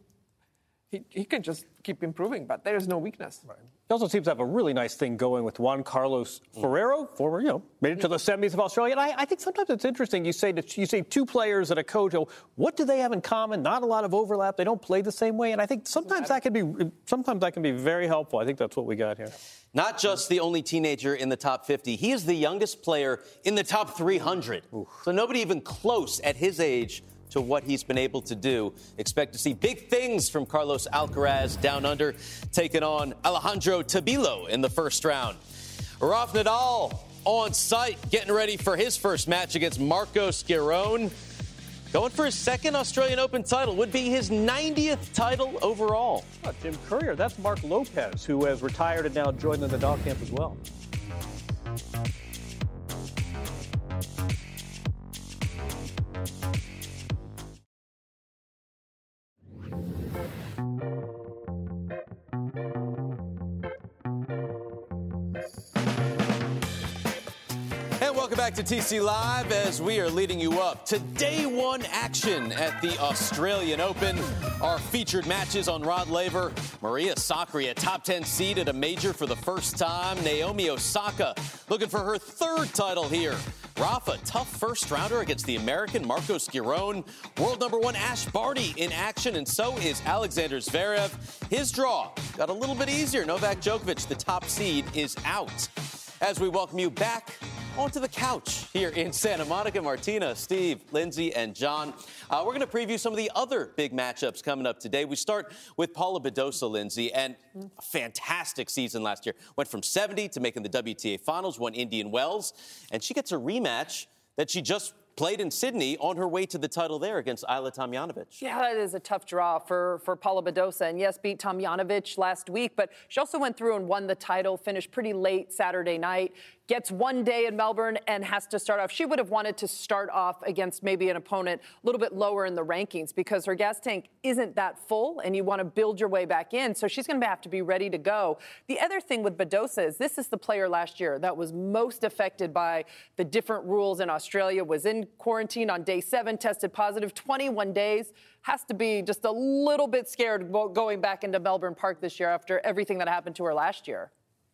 he he can just keep improving. But there's no weakness. Right. He also seems to have a really nice thing going with Juan Carlos Ferrero, former, you know, made it to the semis of Australia. And I, I think sometimes it's interesting. You say that you say two players and a coach. What do they have in common? Not a lot of overlap. They don't play the same way. And I think sometimes that can be sometimes that can be very helpful. I think that's what we got here. Not just the only teenager in the top fifty. He is the youngest player in the top three hundred. Oof. So nobody even close at his age to what he's been able to do. Expect to see big things from Carlos Alcaraz down under, taking on Alejandro Tabilo in the first round. Rafa Nadal on site, getting ready for his first match against Marcos Giron. Going for his second Australian Open title, would be his ninetieth title overall. Oh, Tim Courier, that's Mark Lopez, who has retired and now joined the Nadal camp as well. Welcome back to T C Live as we are leading you up to day one action at the Australian Open. Our featured matches on Rod Laver. Maria Sakkari, a top ten seed at a major for the first time. Naomi Osaka looking for her third title here. Rafa, tough first rounder against the American Marcos Giron. World number one Ash Barty in action, and so is Alexander Zverev. His draw got a little bit easier. Novak Djokovic, the top seed, is out. As we welcome you back onto the couch here in Santa Monica. Martina, Steve, Lindsay, and John. Uh, we're going to preview some of the other big matchups coming up today. We start with Paula Badosa, Lindsay, and a fantastic season last year. Went from seventy to making the W T A Finals, won Indian Wells, and she gets a rematch that she just played in Sydney on her way to the title there against Ajla Tomljanovic. Yeah, that is a tough draw for, for Paula Badosa. And yes, beat Tomljanovic last week, but she also went through and won the title, finished pretty late Saturday night, gets one day in Melbourne and has to start off. She would have wanted to start off against maybe an opponent a little bit lower in the rankings because her gas tank isn't that full and you want to build your way back in. So she's going to have to be ready to go. The other thing with Badosa is this is the player last year that was most affected by the different rules in Australia, was in quarantine on day seven, tested positive, twenty-one days. Has to be just a little bit scared going back into Melbourne Park this year after everything that happened to her last year.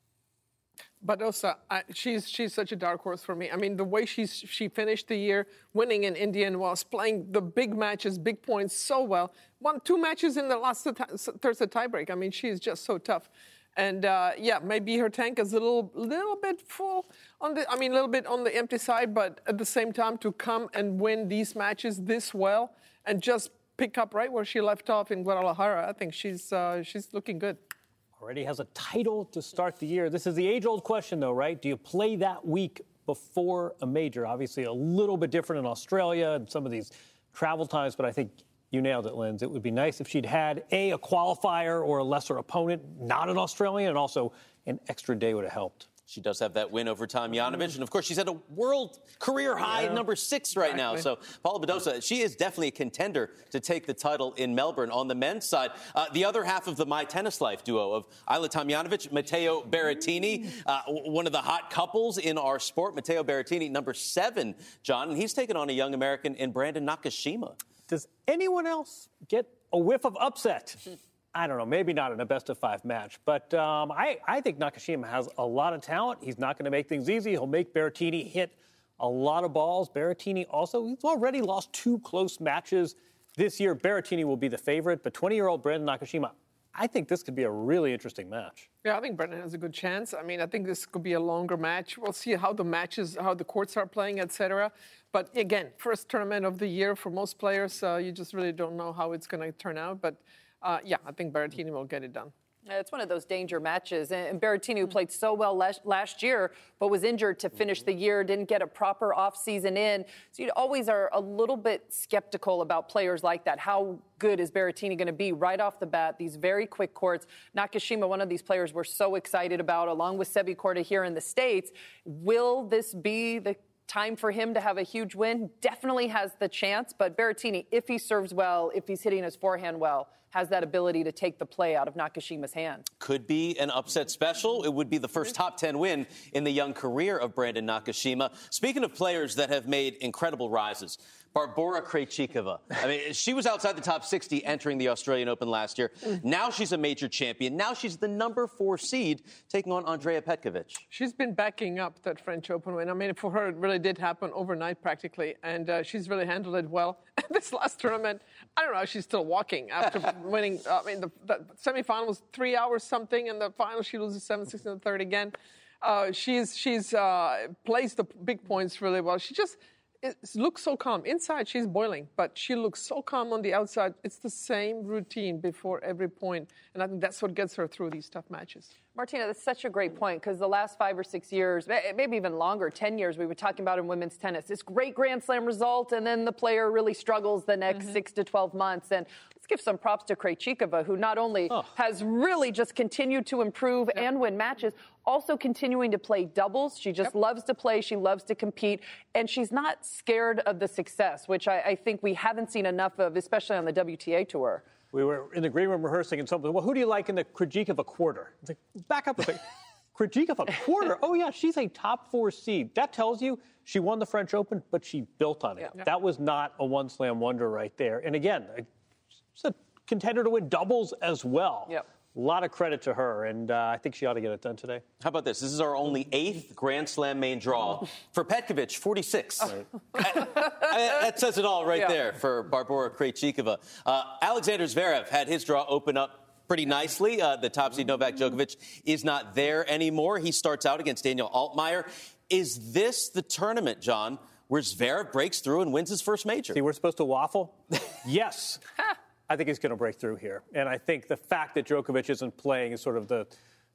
Badosa, uh, she's she's such a dark horse for me. I mean, the way she's she finished the year winning in Indian Wells, playing the big matches, big points so well. Won two matches in the last Thursday tiebreak. I mean, she's just so tough. And uh, yeah, maybe her tank is a little little bit full on the. I mean, a little bit on the empty side, but at the same time, to come and win these matches this well and just pick up right where she left off in Guadalajara, I think she's uh, she's looking good. Already has a title to start the year. This is the age-old question, though, right? Do you play that week before a major? Obviously, a little bit different in Australia and some of these travel times, but I think you nailed it, Linz. It would be nice if she'd had, A, a qualifier or a lesser opponent, not an Australian, and also an extra day would have helped. She does have that win over Tomljanovic. And, of course, she's at a world career high yeah. number six right exactly. now. So Paula Badosa, she is definitely a contender to take the title in Melbourne. On the men's side, uh, the other half of the My Tennis Life duo of Ajla Tomljanovic, Matteo Berrettini, uh, one of the hot couples in our sport. Matteo Berrettini, number seven, John. And he's taken on a young American in Brandon Nakashima. Does anyone else get a whiff of upset? I don't know, maybe not in a best-of-five match, but um, I, I think Nakashima has a lot of talent. He's not going to make things easy. He'll make Berrettini hit a lot of balls. Berrettini also, he's already lost two close matches this year. Berrettini will be the favorite, but twenty-year-old Brandon Nakashima, I think this could be a really interesting match. Yeah, I think Brandon has a good chance. I mean, I think this could be a longer match. We'll see how the matches, how the courts are playing, et cetera. But again, first tournament of the year for most players, uh, you just really don't know how it's going to turn out. But Uh, yeah, I think Berrettini will get it done. It's one of those danger matches. And Berrettini, who played so well last, last year, but was injured to finish the year, didn't get a proper offseason in. So you always are a little bit skeptical about players like that. How good is Berrettini going to be right off the bat? These very quick courts. Nakashima, one of these players we're so excited about, along with Sebi Korda here in the States. Will this be the time for him to have a huge win? Definitely has the chance, but Berrettini, if he serves well, if he's hitting his forehand well, has that ability to take the play out of Nakashima's hand. Could be an upset special. It would be the first top ten win in the young career of Brandon Nakashima. Speaking of players that have made incredible rises, Barbora Krejcikova. I mean, she was outside the top sixty entering the Australian Open last year. Now she's a major champion. Now she's the number four seed taking on Andrea Petkovic. She's been backing up that French Open win. I mean, for her, it really did happen overnight practically, and uh, she's really handled it well. This last tournament, I don't know, she's still walking after winning. Uh, I mean, the, the semifinal was three hours something, and the final she loses seven six in the third again. Uh, she's she's uh, plays the big points really well. She just it looks so calm. Inside, she's boiling, but she looks so calm on the outside. It's the same routine before every point, and I think that's what gets her through these tough matches. Martina, that's such a great point, because the last five or six years, maybe even longer, ten years, we were talking about in women's tennis, this great Grand Slam result, and then the player really struggles the next mm-hmm. six to twelve months. And let's give some props to Krejcikova, who not only oh. has really just continued to improve yep. and win matches, also continuing to play doubles. She just yep. loves to play. She loves to compete. And she's not scared of the success, which I, I think we haven't seen enough of, especially on the W T A Tour. We were in the green room rehearsing and something. Well, who do you like in the Krejcikova quarter? It's like, back up a bit. Krejcikova quarter? Oh, yeah, she's a top four seed. That tells you she won the French Open, but she built on it. Yeah. That was not a one-slam wonder right there. And again, she's a contender to win doubles as well. Yep. A lot of credit to her, and uh, I think she ought to get it done today. How about this? This is our only eighth Grand Slam main draw. For Petkovic, forty-six. Right. I, I, that says it all right yeah. there for Barbora Krejcikova. Uh, Alexander Zverev had his draw open up pretty nicely. Uh, the top seed Novak Djokovic is not there anymore. He starts out against Daniel Altmaier. Is this the tournament, John, where Zverev breaks through and wins his first major? See, we're supposed to waffle? Yes. I think he's going to break through here. And I think the fact that Djokovic isn't playing is sort of the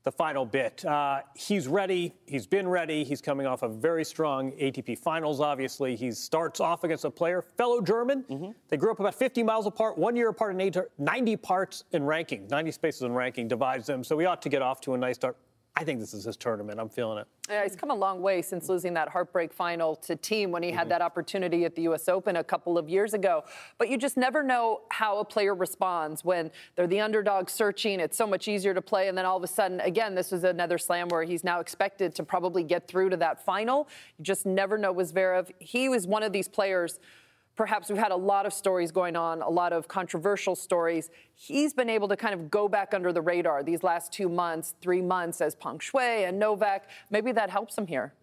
the final bit. Uh, he's ready. He's been ready. He's coming off a very strong A T P finals, obviously. He starts off against a player, fellow German. Mm-hmm. They grew up about fifty miles apart, one year apart in ninety parts in ranking. ninety spaces in ranking divides them. So he ought to get off to a nice start. I think this is his tournament. I'm feeling it. Yeah, he's come a long way since losing that heartbreak final to Thiem when he mm-hmm. had that opportunity at the U S Open a couple of years ago. But you just never know how a player responds when they're the underdog searching. It's so much easier to play. And then all of a sudden, again, this is another slam where he's now expected to probably get through to that final. You just never know with Zverev. He was one of these players. Perhaps we've had a lot of stories going on, a lot of controversial stories. He's been able to kind of go back under the radar these last two months, three months as Peng Shuai and Novak. Maybe that helps him here.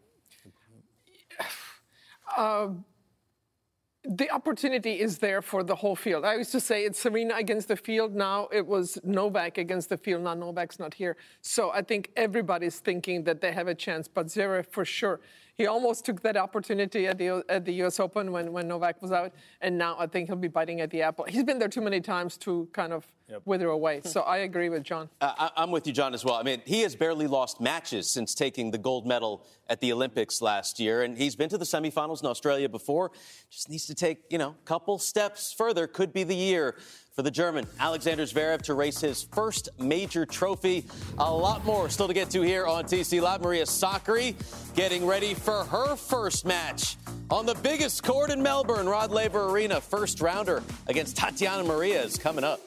Uh, the opportunity is there for the whole field. I used to say it's Serena against the field. Now it was Novak against the field. Now Novak's not here. So I think everybody's thinking that they have a chance. But Zverev, for sure, he almost took that opportunity at the at the U S Open when, when Novak was out. And now I think he'll be biting at the apple. He's been there too many times to kind of yep. wither away. So I agree with John. Uh, I, I'm with you, John, as well. I mean, he has barely lost matches since taking the gold medal at the Olympics last year. And he's been to the semifinals in Australia before. Just needs to take, you know, a couple steps further. Could be the year for the German Alexander Zverev to race his first major trophy. A lot more still to get to here on T C Live. Maria Sakkari getting ready for her first match on the biggest court in Melbourne, Rod Laver Arena. First rounder against Tatiana Maria is coming up.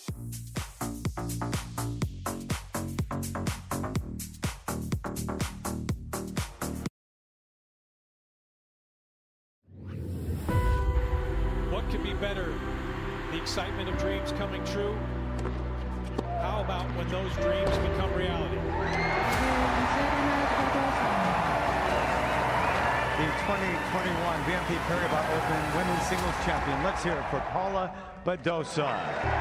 What could be better? The excitement of dreams coming true? How about when those dreams become reality? The twenty twenty-one B N P Paribas Open Women's Singles Champion. Let's hear it for Paula Badosa.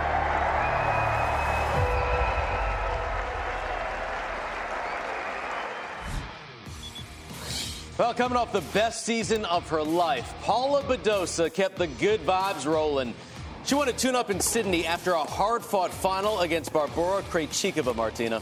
Well, coming off the best season of her life, Paula Badosa kept the good vibes rolling. She won a tune-up in Sydney after a hard-fought final against Barbora Krejcikova, Martina.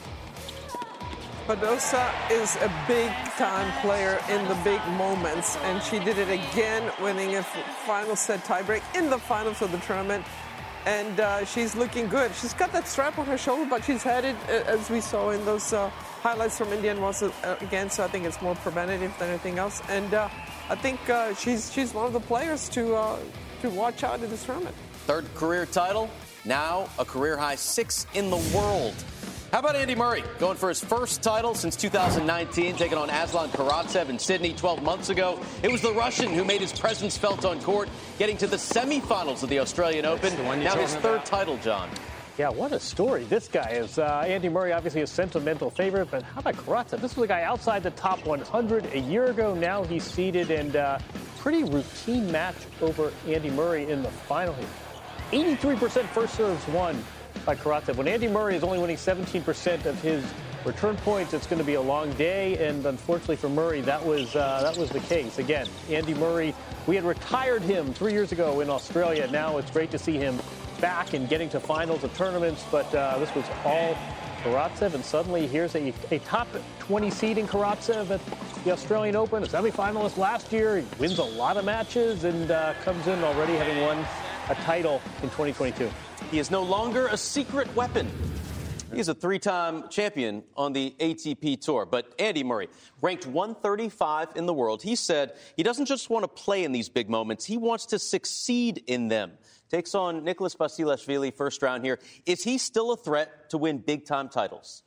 Badosa is a big-time player in the big moments, and she did it again, winning a final set tiebreak in the finals of the tournament. And uh, she's looking good. She's got that strap on her shoulder, but she's had it, uh, as we saw in those uh, highlights from Indian Wells uh, again. So I think it's more preventative than anything else. And uh, I think uh, she's she's one of the players to uh, to watch out in this tournament. Third career title, now a career-high six in the world. How about Andy Murray, going for his first title since two thousand nineteen, taking on Aslan Karatsev in Sydney twelve months ago. It was the Russian who made his presence felt on court, getting to the semifinals of the Australian Open. Now his third about. title, John. Yeah, what a story this guy is. Uh, Andy Murray, obviously a sentimental favorite, but how about Karatsev? This was a guy outside the top one hundred a year ago. Now he's seeded, and uh, pretty routine match over Andy Murray in the final here. eighty-three percent first serves won by Karatsev. When Andy Murray is only winning seventeen percent of his return points, it's going to be a long day, and unfortunately for Murray, that was uh, that was the case. Again, Andy Murray, we had retired him three years ago in Australia. Now it's great to see him back and getting to finals of tournaments, but uh, this was all Karatsev, and suddenly here's a, a top twenty seed in Karatsev at the Australian Open, a semifinalist last year. He wins a lot of matches and uh, comes in already having won a title in twenty twenty-two. He is no longer a secret weapon. He's a three-time champion on the A T P Tour. But Andy Murray, ranked one thirty-five in the world, he said he doesn't just want to play in these big moments, he wants to succeed in them. Takes on Nicholas Basilashvili, first round here. Is he still a threat to win big-time titles?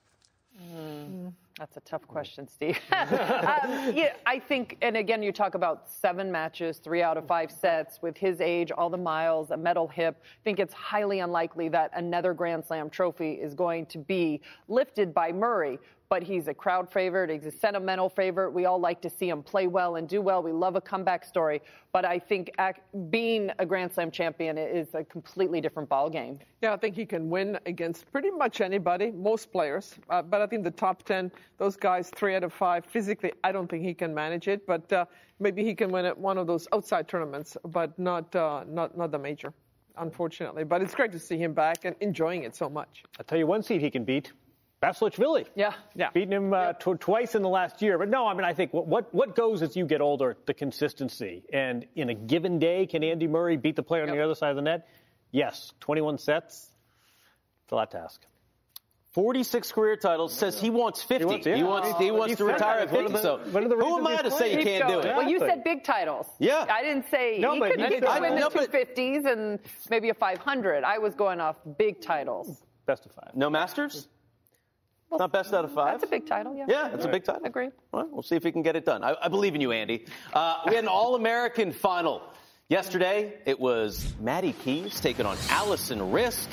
Mm. That's a tough question, Steve. um, yeah, I think, and again, you talk about seven matches, three out of five sets. With his age, all the miles, a metal hip, I think it's highly unlikely that another Grand Slam trophy is going to be lifted by Murray. But he's a crowd favorite. He's a sentimental favorite. We all like to see him play well and do well. We love a comeback story. But I think act, being a Grand Slam champion is a completely different ballgame. Yeah, I think he can win against pretty much anybody, most players. Uh, but I think the top ten, those guys, three out of five, physically, I don't think he can manage it. But uh, maybe he can win at one of those outside tournaments, but not, uh, not, not the major, unfortunately. But it's great to see him back and enjoying it so much. I'll tell you one seed he can beat. Vasilishvili. Yeah. Yeah. Beating him uh, yep. tw- twice in the last year. But no, I mean, I think what, what what goes as you get older, the consistency. And in a given day, can Andy Murray beat the player yep. on the other side of the net? Yes. twenty-one sets. It's a lot to ask. forty-six career titles, says he wants fifty. He wants, yeah. he wants, he wants to retire at fifty. The, so who am I to say he can't do it? Well, you said big titles. Yeah. I didn't say no, he but could, he he could I, win no, the two fifties and maybe a five hundred. I was going off big titles. Best of five. No Masters? Well, not best out of five? That's a big title, yeah. Yeah, that's right. a big title. Agreed. Well, we'll see if he can get it done. I, I believe in you, Andy. Uh, we had an All-American final. Yesterday, it was Maddie Keys taking on Allison Riske.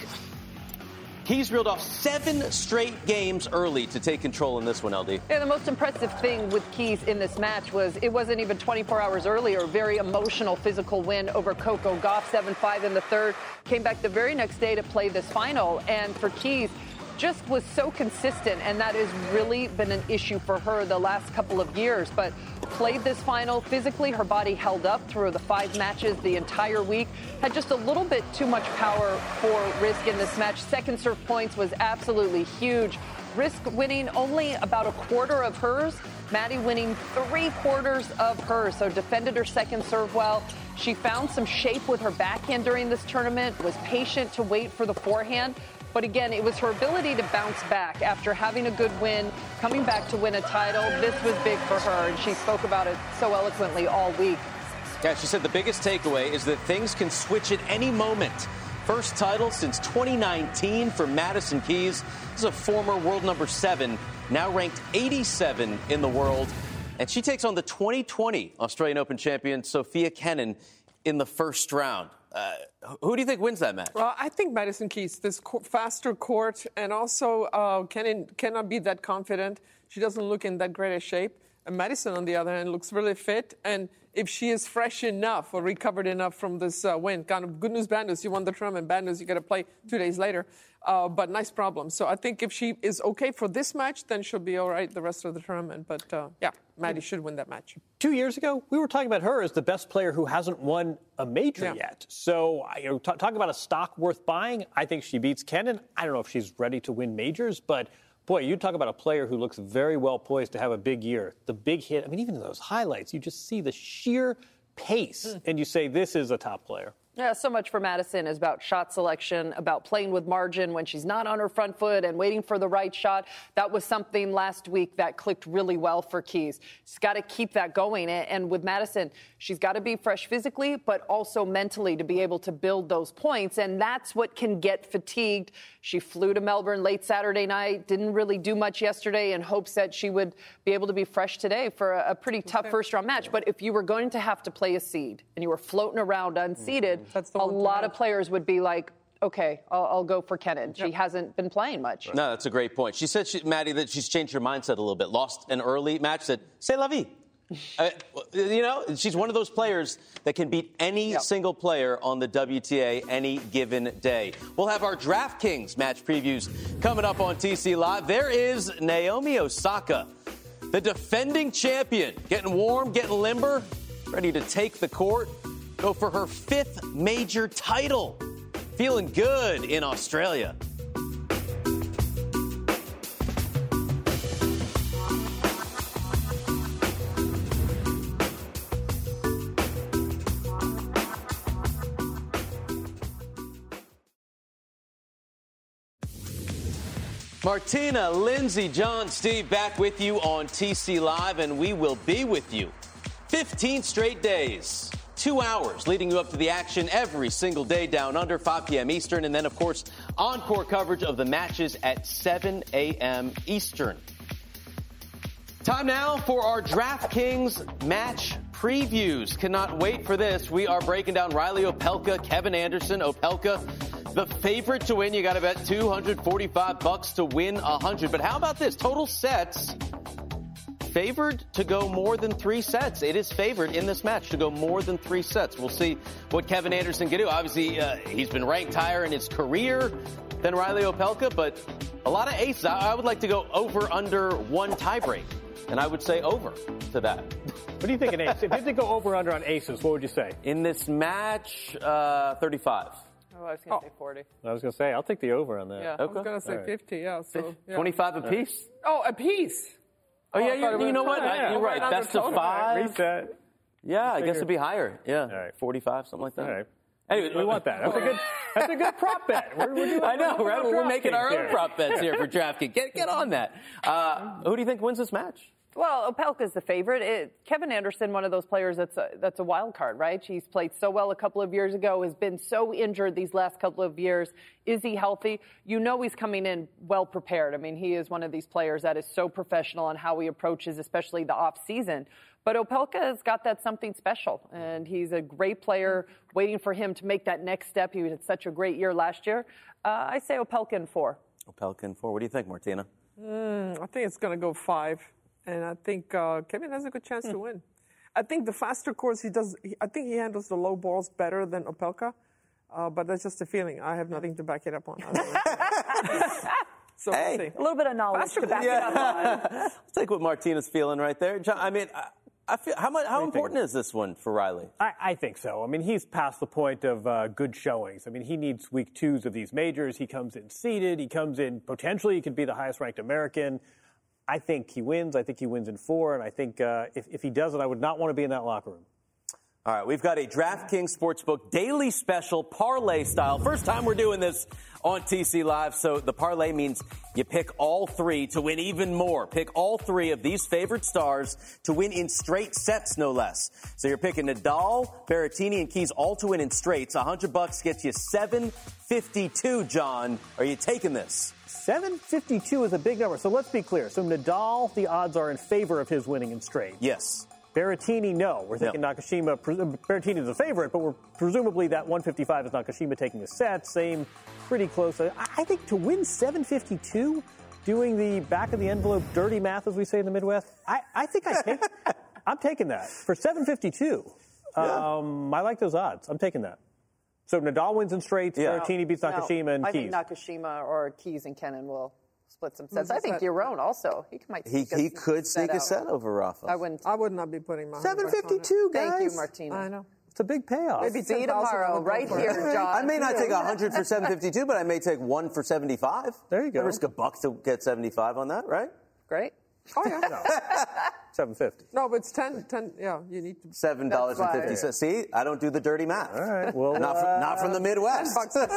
Keys reeled off seven straight games early to take control in this one, L D. Yeah, the most impressive thing with Keys in this match was it wasn't even twenty-four hours earlier. A very emotional physical win over Coco Gauff, seven five in the third. Came back the very next day to play this final. And for Keys, just was so consistent, and that has really been an issue for her the last couple of years. But played this final physically, her body held up through the five matches the entire week. Had just a little bit too much power for Riske in this match. Second serve points was absolutely huge. Riske winning only about a quarter of hers. Maddie winning three quarters of hers. So defended her second serve well. She found some shape with her backhand during this tournament, was patient to wait for the forehand. But again, it was her ability to bounce back after having a good win, coming back to win a title. This was big for her, and she spoke about it so eloquently all week. Yeah, she said the biggest takeaway is that things can switch at any moment. First title since twenty nineteen for Madison Keys. This is a former world number seven, now ranked eighty-seven in the world. And she takes on the twenty twenty Australian Open champion, Sofia Kenin, in the first round. Uh, who do you think wins that match? Well, I think Madison Keys, this co- faster court, and also uh, Kenin cannot be that confident. She doesn't look in that great a shape. And Madison, on the other hand, looks really fit. And if she is fresh enough or recovered enough from this uh, win, kind of good news, bad news, you won the tournament, bad news, you got to play two days later. Uh, but nice problem. So I think if she is okay for this match, then she'll be all right the rest of the tournament. But, uh, yeah, Maddie should win that match. Two years ago, we were talking about her as the best player who hasn't won a major yeah. yet. So you know, t- talking about a stock worth buying, I think she beats Kenin. I don't know if she's ready to win majors, but, boy, you talk about a player who looks very well poised to have a big year. The big hit, I mean, even in those highlights, you just see the sheer pace, mm. and you say this is a top player. Yeah, so much for Madison is about shot selection, about playing with margin when she's not on her front foot and waiting for the right shot. That was something last week that clicked really well for Keys. She's got to keep that going. And with Madison, she's got to be fresh physically, but also mentally to be able to build those points. And that's what can get fatigued. She flew to Melbourne late Saturday night, didn't really do much yesterday in hopes that she would be able to be fresh today for a, a pretty tough first-round match. But if you were going to have to play a seed and you were floating around unseeded, That's the a lot of players would be like, okay, I'll, I'll go for Kenin. She yep. hasn't been playing much. No, that's a great point. She said, she, Maddie, that she's changed her mindset a little bit. Lost an early match, said, c'est la vie. uh, you know, she's one of those players that can beat any yep. single player on the W T A any given day. We'll have our DraftKings match previews coming up on T C Live. There is Naomi Osaka, the defending champion, getting warm, getting limber, ready to take the court. Go for her fifth major title. Feeling good in Australia. Martina, Lindsay, John, Steve, back with you on T C Live, and we will be with you fifteen straight days. Two hours leading you up to the action every single day down under, five p.m. Eastern. And then, of course, encore coverage of the matches at seven a.m. Eastern. Time now for our DraftKings match previews. Cannot wait for this. We are breaking down Riley Opelka, Kevin Anderson. Opelka, the favorite to win. You got to bet two hundred forty-five bucks to win one hundred. But how about this? Total sets. Favored to go more than three sets. It is favored in this match to go more than three sets. We'll see what Kevin Anderson can do. Obviously, uh, he's been ranked higher in his career than Riley Opelka, but a lot of aces. I, I would like to go over under one tiebreak, and I would say over to that. What do you think in aces? If you had to go over under on aces, what would you say? In this match, uh, thirty-five. Oh, I was going to oh. say forty. I was going to say, I'll take the over on that. Yeah, okay. I was going to say right. fifty, yeah. So, yeah. twenty-five apiece? Oh, a piece. Oh, yeah, you, you know what? Yeah. You're right. Best of five. Reset. Yeah, I guess it'd be higher. Yeah, right. forty-five, something like that. All right. Anyway, we want that. That's a good, that's a good prop bet. We're, we're doing, I know, we're right? We're making our own prop bets here for DraftKings. Get, get on that. Uh, who do you think wins this match? Well, Opelka's the favorite. It, Kevin Anderson, one of those players that's a, that's a wild card, right? She's played so well a couple of years ago, has been so injured these last couple of years. Is he healthy? You know he's coming in well prepared. I mean, he is one of these players that is so professional in how he approaches, especially the off season. But Opelka has got that something special, and he's a great player waiting for him to make that next step. He had such a great year last year. Uh, I say Opelka in four. Opelka in four. What do you think, Martina? Mm, I think it's going to go five, and I think uh, Kevin has a good chance mm. to win. I think the faster course, he does. He, I think he handles the low balls better than Opelka, uh, but that's just a feeling. I have nothing to back it up on. So hey, we'll see. A little bit of knowledge faster to back yeah. it up on. I'll take what Martina's feeling right there. John, I mean. I, I feel, how much, how important is this one for Riley? I, I think so. I mean, he's past the point of uh, good showings. I mean, he needs week twos of these majors. He comes in seeded. He comes in potentially. He could be the highest-ranked American. I think he wins. I think he wins in four. And I think uh, if, if he doesn't, I would not want to be in that locker room. All right, we've got a DraftKings Sportsbook daily special parlay style. First time we're doing this on T C Live. So the parlay means you pick all three to win even more. Pick all three of these favorite stars to win in straight sets, no less. So you're picking Nadal, Berrettini, and Keys all to win in straights. A hundred bucks gets you seven fifty-two. John, are you taking this? seven fifty-two is a big number. So let's be clear. So Nadal, the odds are in favor of his winning in straight. Yes. Berrettini, no. We're thinking no. Nakashima. Berrettini is a favorite, but we're presumably that one fifty-five is Nakashima taking the set. Same, pretty close. I think to win seven fifty-two, doing the back of the envelope dirty math, as we say in the Midwest, I, I think I take, I'm taking that for seven fifty-two. Yeah. Um, I like those odds. I'm taking that. So Nadal wins in straights. Yeah. Berrettini beats Nakashima no, and I Keys. I think Nakashima or Keys and Kenin will split some sets. I think Yaron also. He might. He he could sneak a set over Rafa. I wouldn't. I would not be putting my seven fifty-two, guys. Thank you, Martina. I know. It's a big payoff. Maybe see you tomorrow, right here, John. I may not take one hundred for seven fifty-two, but I may take one for seventy-five. There you go. I risk a buck to get seventy-five on that, right? Great. Oh, yeah. No. seven fifty. No, but it's ten, ten, yeah, you need to. seven dollars and fifty cents. See, I don't do the dirty math. All right. Well, not, from, uh, not from the Midwest.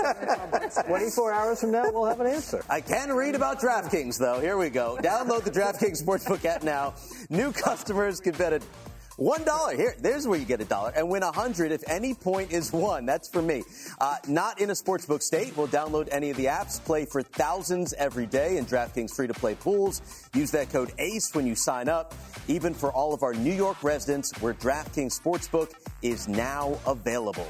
twenty-four hours from now, we'll have an answer. I can read about DraftKings, though. Here we go. Download the DraftKings Sportsbook app now. New customers can bet at One dollar. Here, there's where you get a dollar and win a hundred if any point is won. That's for me. Uh, not in a sportsbook state. We'll download any of the apps, play for thousands every day in DraftKings free-to-play pools. Use that code ACE when you sign up. Even for all of our New York residents, where DraftKings Sportsbook is now available.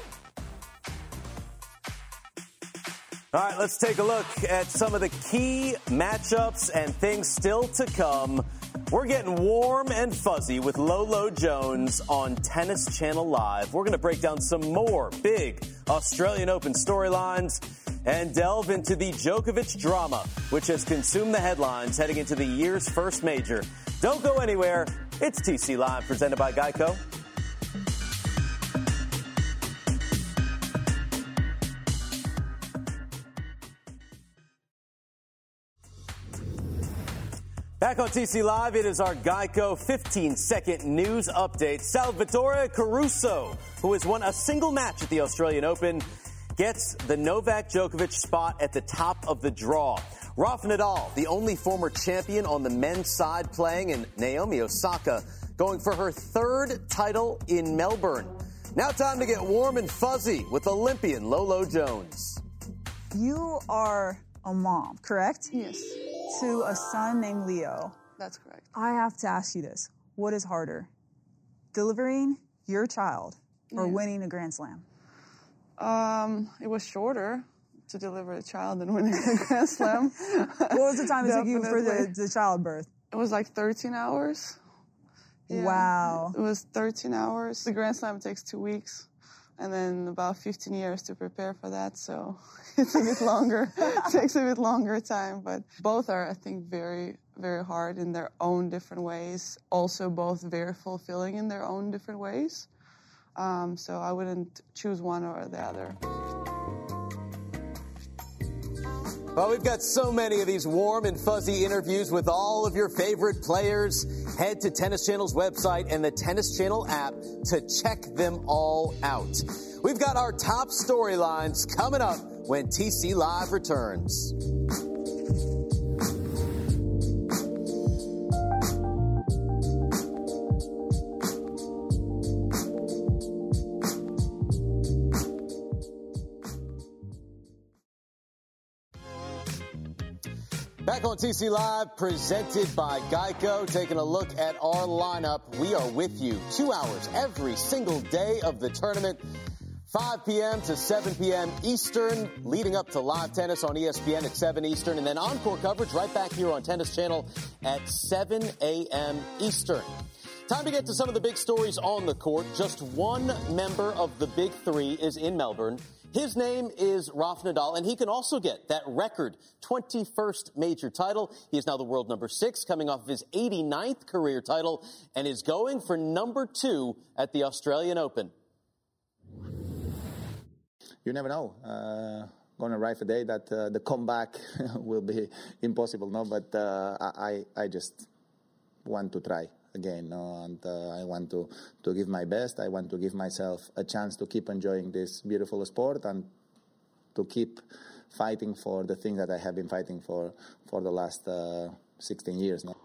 All right, let's take a look at some of the key matchups and things still to come. We're getting warm and fuzzy with Lolo Jones on Tennis Channel Live. We're going to break down some more big Australian Open storylines and delve into the Djokovic drama, which has consumed the headlines heading into the year's first major. Don't go anywhere. It's T C Live, presented by Geico. Back on T C Live, it is our Geico fifteen-second news update. Salvatore Caruso, who has won a single match at the Australian Open, gets the Novak Djokovic spot at the top of the draw. Rafa Nadal, the only former champion on the men's side playing, and Naomi Osaka going for her third title in Melbourne. Now time to get warm and fuzzy with Olympian Lolo Jones. You are a mom, correct? Yes. To a son named Leo. That's correct. I have to ask you this. What is harder, delivering your child or yeah. winning a Grand Slam? Um, it was shorter to deliver a child than winning a Grand Slam. What was the time it took you for the, the childbirth? It was like thirteen hours. Yeah. Wow. It was thirteen hours. The Grand Slam takes two weeks. And then about fifteen years to prepare for that, so it's a bit longer. It takes a bit longer time, but both are, I think, very, very hard in their own different ways. Also, both very fulfilling in their own different ways. Um, so I wouldn't choose one or the other. Well, we've got so many of these warm and fuzzy interviews with all of your favorite players. Head to Tennis Channel's website and the Tennis Channel app to check them all out. We've got our top storylines coming up when T C Live returns. Back on T C Live, presented by Geico, taking a look at our lineup. We are with you two hours every single day of the tournament, five p.m. to seven p.m. Eastern, leading up to live tennis on E S P N at seven Eastern, and then encore coverage right back here on Tennis Channel at seven a.m. Eastern. Time to get to some of the big stories on the court. Just one member of the big three is in Melbourne. His name is Rafa Nadal, and he can also get that record twenty-first major title. He is now the world number six, coming off of his eighty-ninth career title, and is going for number two at the Australian Open. You never know. Uh, going to arrive a day that uh, the comeback will be impossible, no? But uh, I, I just want to try again, no? And uh, I want to, to give my best. I want to give myself a chance to keep enjoying this beautiful sport and to keep fighting for the things that I have been fighting for for the last uh, sixteen years now.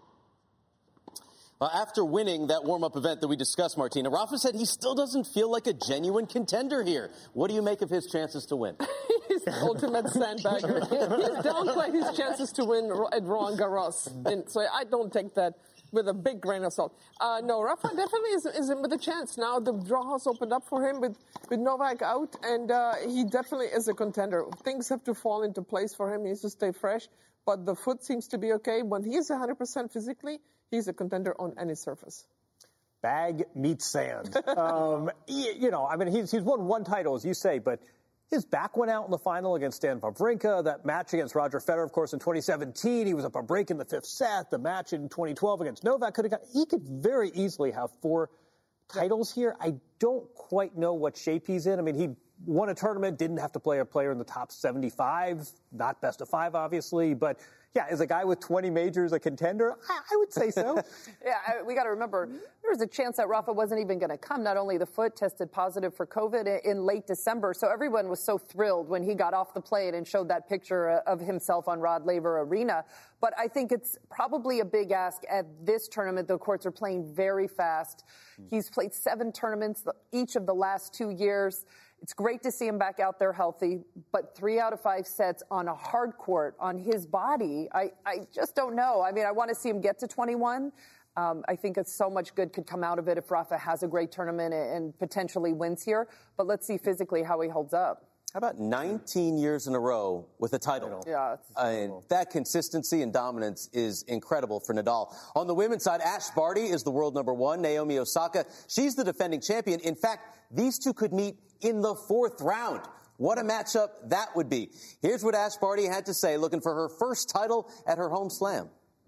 Uh, after winning that warm-up event that we discussed, Martina, Rafa said he still doesn't feel like a genuine contender here. What do you make of his chances to win? He's the ultimate sandbagger. He's downplayed his chances to win at Roland Garros. And so I don't take that with a big grain of salt. Uh, no, Rafa definitely is, is in with a chance. Now the draw has opened up for him with, with Novak out, and uh, he definitely is a contender. Things have to fall into place for him. He needs to stay fresh, but the foot seems to be okay. When he is one hundred percent physically, he's a contender on any surface. Bag meets sand. um, you know, I mean, he's, he's won one title, as you say, but his back went out in the final against Stan Wawrinka. That match against Roger Federer, of course, in twenty seventeen, he was up a break in the fifth set. The match in twenty twelve against Novak could have got, he could very easily have four titles here. I don't quite know what shape he's in. I mean, he won a tournament, didn't have to play a player in the top seventy-five, not best of five, obviously, but yeah, is a guy with twenty majors a contender? I, I would say so. yeah, I, we got to remember, there was a chance that Rafa wasn't even going to come. Not only the foot tested positive for COVID in, in late December, so everyone was so thrilled when he got off the plane and showed that picture of himself on Rod Laver Arena. But I think it's probably a big ask at this tournament. The courts are playing very fast. He's played seven tournaments each of the last two years. It's great to see him back out there healthy, but three out of five sets on a hard court on his body, I, I just don't know. I mean, I want to see him get to twenty-one. Um, I think it's so much good could come out of it if Rafa has a great tournament and potentially wins here. But let's see physically how he holds up. How about nineteen years in a row with a title? Yeah. I mean, that consistency and dominance is incredible for Nadal. On the women's side, Ash Barty is the world number one. Naomi Osaka, she's the defending champion. In fact, these two could meet in the fourth round. What a matchup that would be. Here's what Ash Barty had to say, looking for her first title at her home slam.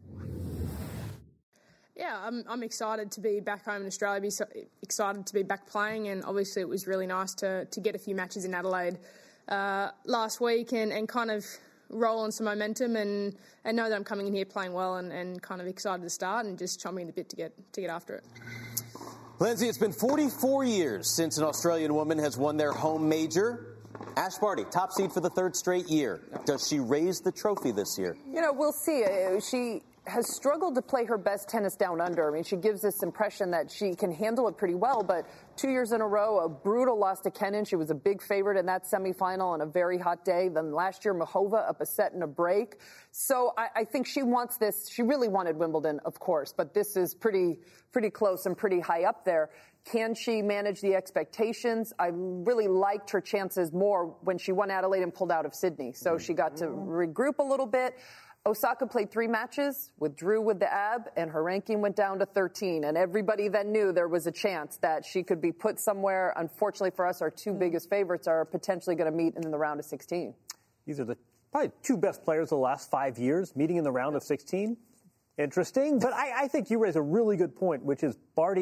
Yeah, I'm, I'm excited to be back home in Australia, be so excited to be back playing, and obviously it was really nice to, to get a few matches in Adelaide uh, last week and, and kind of roll on some momentum and, and know that I'm coming in here playing well and, and kind of excited to start and just chomping at the bit to get to get after it. Lindsay, it's been forty-four years since an Australian woman has won their home major. Ash Barty, top seed for the third straight year. Does she raise the trophy this year? You know, we'll see. She has struggled to play her best tennis down under. I mean, she gives this impression that she can handle it pretty well, but two years in a row, a brutal loss to Kenin. She was a big favorite in that semifinal on a very hot day. Then last year, Mahova up a set and a break. So I, I think she wants this. She really wanted Wimbledon, of course, but this is pretty, pretty close and pretty high up there. Can she manage the expectations? I really liked her chances more when she won Adelaide and pulled out of Sydney. So she got to regroup a little bit. Osaka played three matches, withdrew with the ab, and her ranking went down to thirteen. And everybody then knew there was a chance that she could be put somewhere. Unfortunately for us, our two mm. biggest favorites are potentially going to meet in the round of sixteen. These are the probably two best players of the last five years meeting in the round of sixteen. Interesting. But I, I think you raise a really good point, which is Barty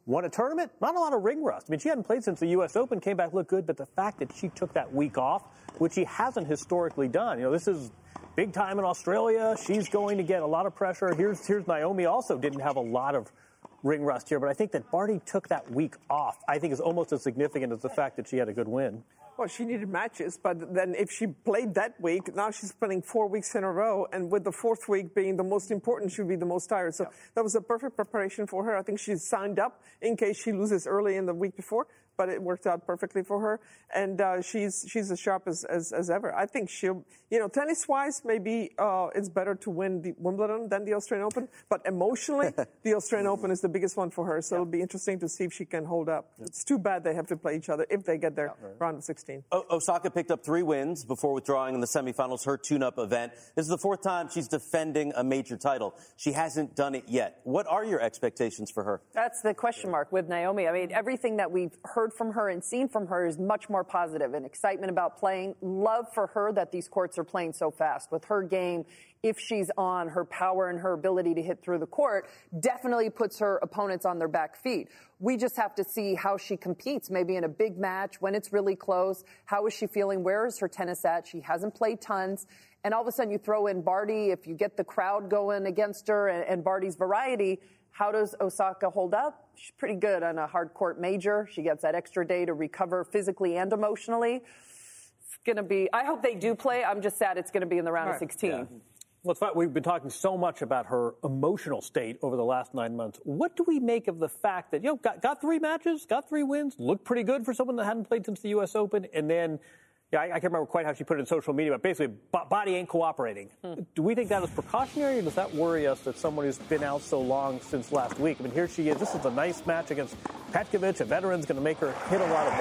won a tournament, not a lot of ring rust. I mean, she hadn't played since the U S Open, came back, looked good, but the fact that she took that week off, which she hasn't historically done, you know, this is big time in Australia. She's going to get a lot of pressure. Here's, here's Naomi also didn't have a lot of ring rust here, but I think that Barty took that week off, I think is almost as significant as the fact that she had a good win. Well, she needed matches, but then if she played that week, now she's playing four weeks in a row, and with the fourth week being the most important, she would be the most tired. So yeah. that was a perfect preparation for her. I think she's signed up in case she loses early in the week before, but it worked out perfectly for her, and uh, she's she's as sharp as, as, as ever. I think she'll, you know, tennis-wise, maybe uh, it's better to win the Wimbledon than the Australian Open, but emotionally, the Australian Open is the biggest one for her, so yeah. it'll be interesting to see if she can hold up. Yeah. It's too bad they have to play each other if they get their yeah. round of sixteen. O- Osaka picked up three wins before withdrawing in the semifinals, her tune-up event. This is the fourth time she's defending a major title. She hasn't done it yet. What are your expectations for her? That's the question mark with Naomi. I mean, everything that we've heard from her and seen from her is much more positive, and excitement about playing. Love for her that these courts are playing so fast. With her game, if she's on, her power and her ability to hit through the court definitely puts her opponents on their back feet. We just have to see how she competes, maybe in a big match, when it's really close. How is she feeling? Where is her tennis at? She hasn't played tons. And all of a sudden you throw in Barty, if you get the crowd going against her and, and Barty's variety, how does Osaka hold up? She's pretty good on a hard court major. She gets that extra day to recover physically and emotionally. It's going to be, I hope they do play. I'm just sad it's going to be in the round right. of sixteen. Yeah. Well, it's fun. We've been talking so much about her emotional state over the last nine months. What do we make of the fact that, you know, got, got three matches, got three wins, looked pretty good for someone that hadn't played since the U S Open, and then, yeah, I, I can't remember quite how she put it in social media, but basically, b- body ain't cooperating. Hmm. Do we think that is precautionary, or does that worry us that someone who's been out so long since last week? I mean, here she is. This is a nice match against Petkovic. A veteran's going to make her hit a lot of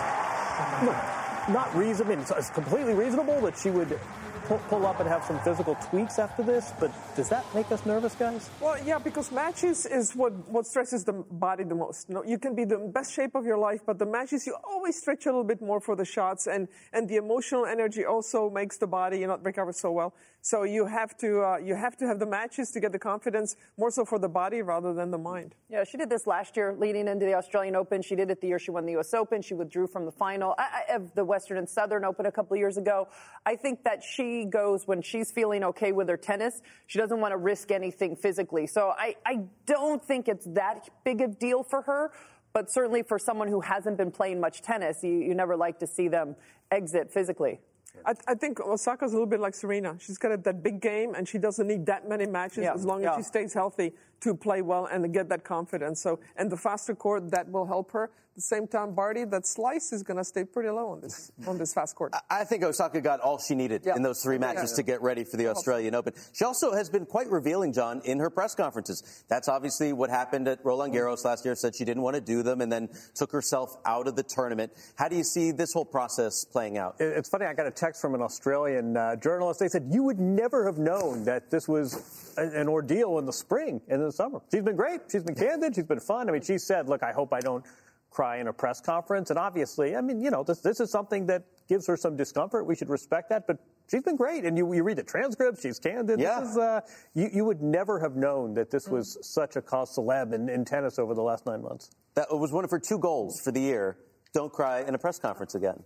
balls. Look, not reasonable. I mean, it's, it's completely reasonable that she would Pull, pull up and have some physical tweaks after this, but does that make us nervous, guys? Well, yeah, because matches is what, what stresses the body the most. You know, you can be the best shape of your life, but the matches, you always stretch a little bit more for the shots, and, and the emotional energy also makes the body you know, recover so well. So you have to uh, you have to have the matches to get the confidence, more so for the body rather than the mind. Yeah, she did this last year leading into the Australian Open. She did it the year she won the U S Open. She withdrew from the final I, I, of the Western and Southern Open a couple of years ago. I think that she goes when she's feeling okay with her tennis. She doesn't want to risk anything physically. So I, I don't think it's that big a deal for her. But certainly for someone who hasn't been playing much tennis, you, you never like to see them exit physically. I, I think Osaka's a little bit like Serena. She's got a, that big game, and she doesn't need that many matches yeah. as long yeah. as she stays healthy to play well and get that confidence. So, and the faster court, that will help her. At the same time, Barty, that slice is going to stay pretty low on this on this fast court. I think Osaka got all she needed yeah. in those three matches yeah. to get ready for the Australian Open. She also has been quite revealing, John, in her press conferences. That's obviously what happened at Roland Garros last year, said she didn't want to do them and then took herself out of the tournament. How do you see this whole process playing out? It's funny, I got a text from an Australian uh, journalist. They said, you would never have known that this was a, an ordeal in the spring and in the summer. She's been great. She's been candid. She's been fun. I mean, she said, look, I hope I don't cry in a press conference. And obviously, I mean, you know, this, this is something that gives her some discomfort. We should respect that. But she's been great. And you, you read the transcripts. She's candid. Yeah. This is, uh, you, you would never have known that this was such a cause celeb in, in tennis over the last nine months. That was one of her two goals for the year. Don't cry in a press conference again.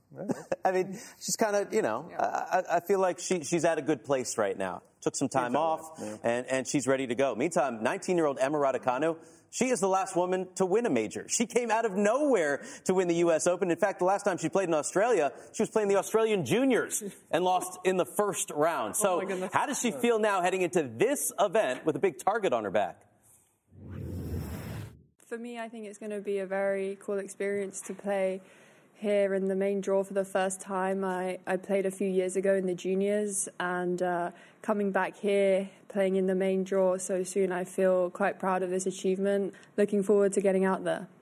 I mean, she's kind of, you know, yeah. I, I feel like she, she's at a good place right now. Took some time off, yeah. and, and she's ready to go. Meantime, nineteen-year-old Emma Raducanu, she is the last woman to win a major. She came out of nowhere to win the U S Open. In fact, the last time she played in Australia, she was playing the Australian Juniors and lost in the first round. So oh how does she feel now heading into this event with a big target on her back? For me, I think it's going to be a very cool experience to play here in the main draw for the first time. I, I played a few years ago in the juniors, and uh, coming back here, playing in the main draw so soon, I feel quite proud of this achievement. Looking forward to getting out there.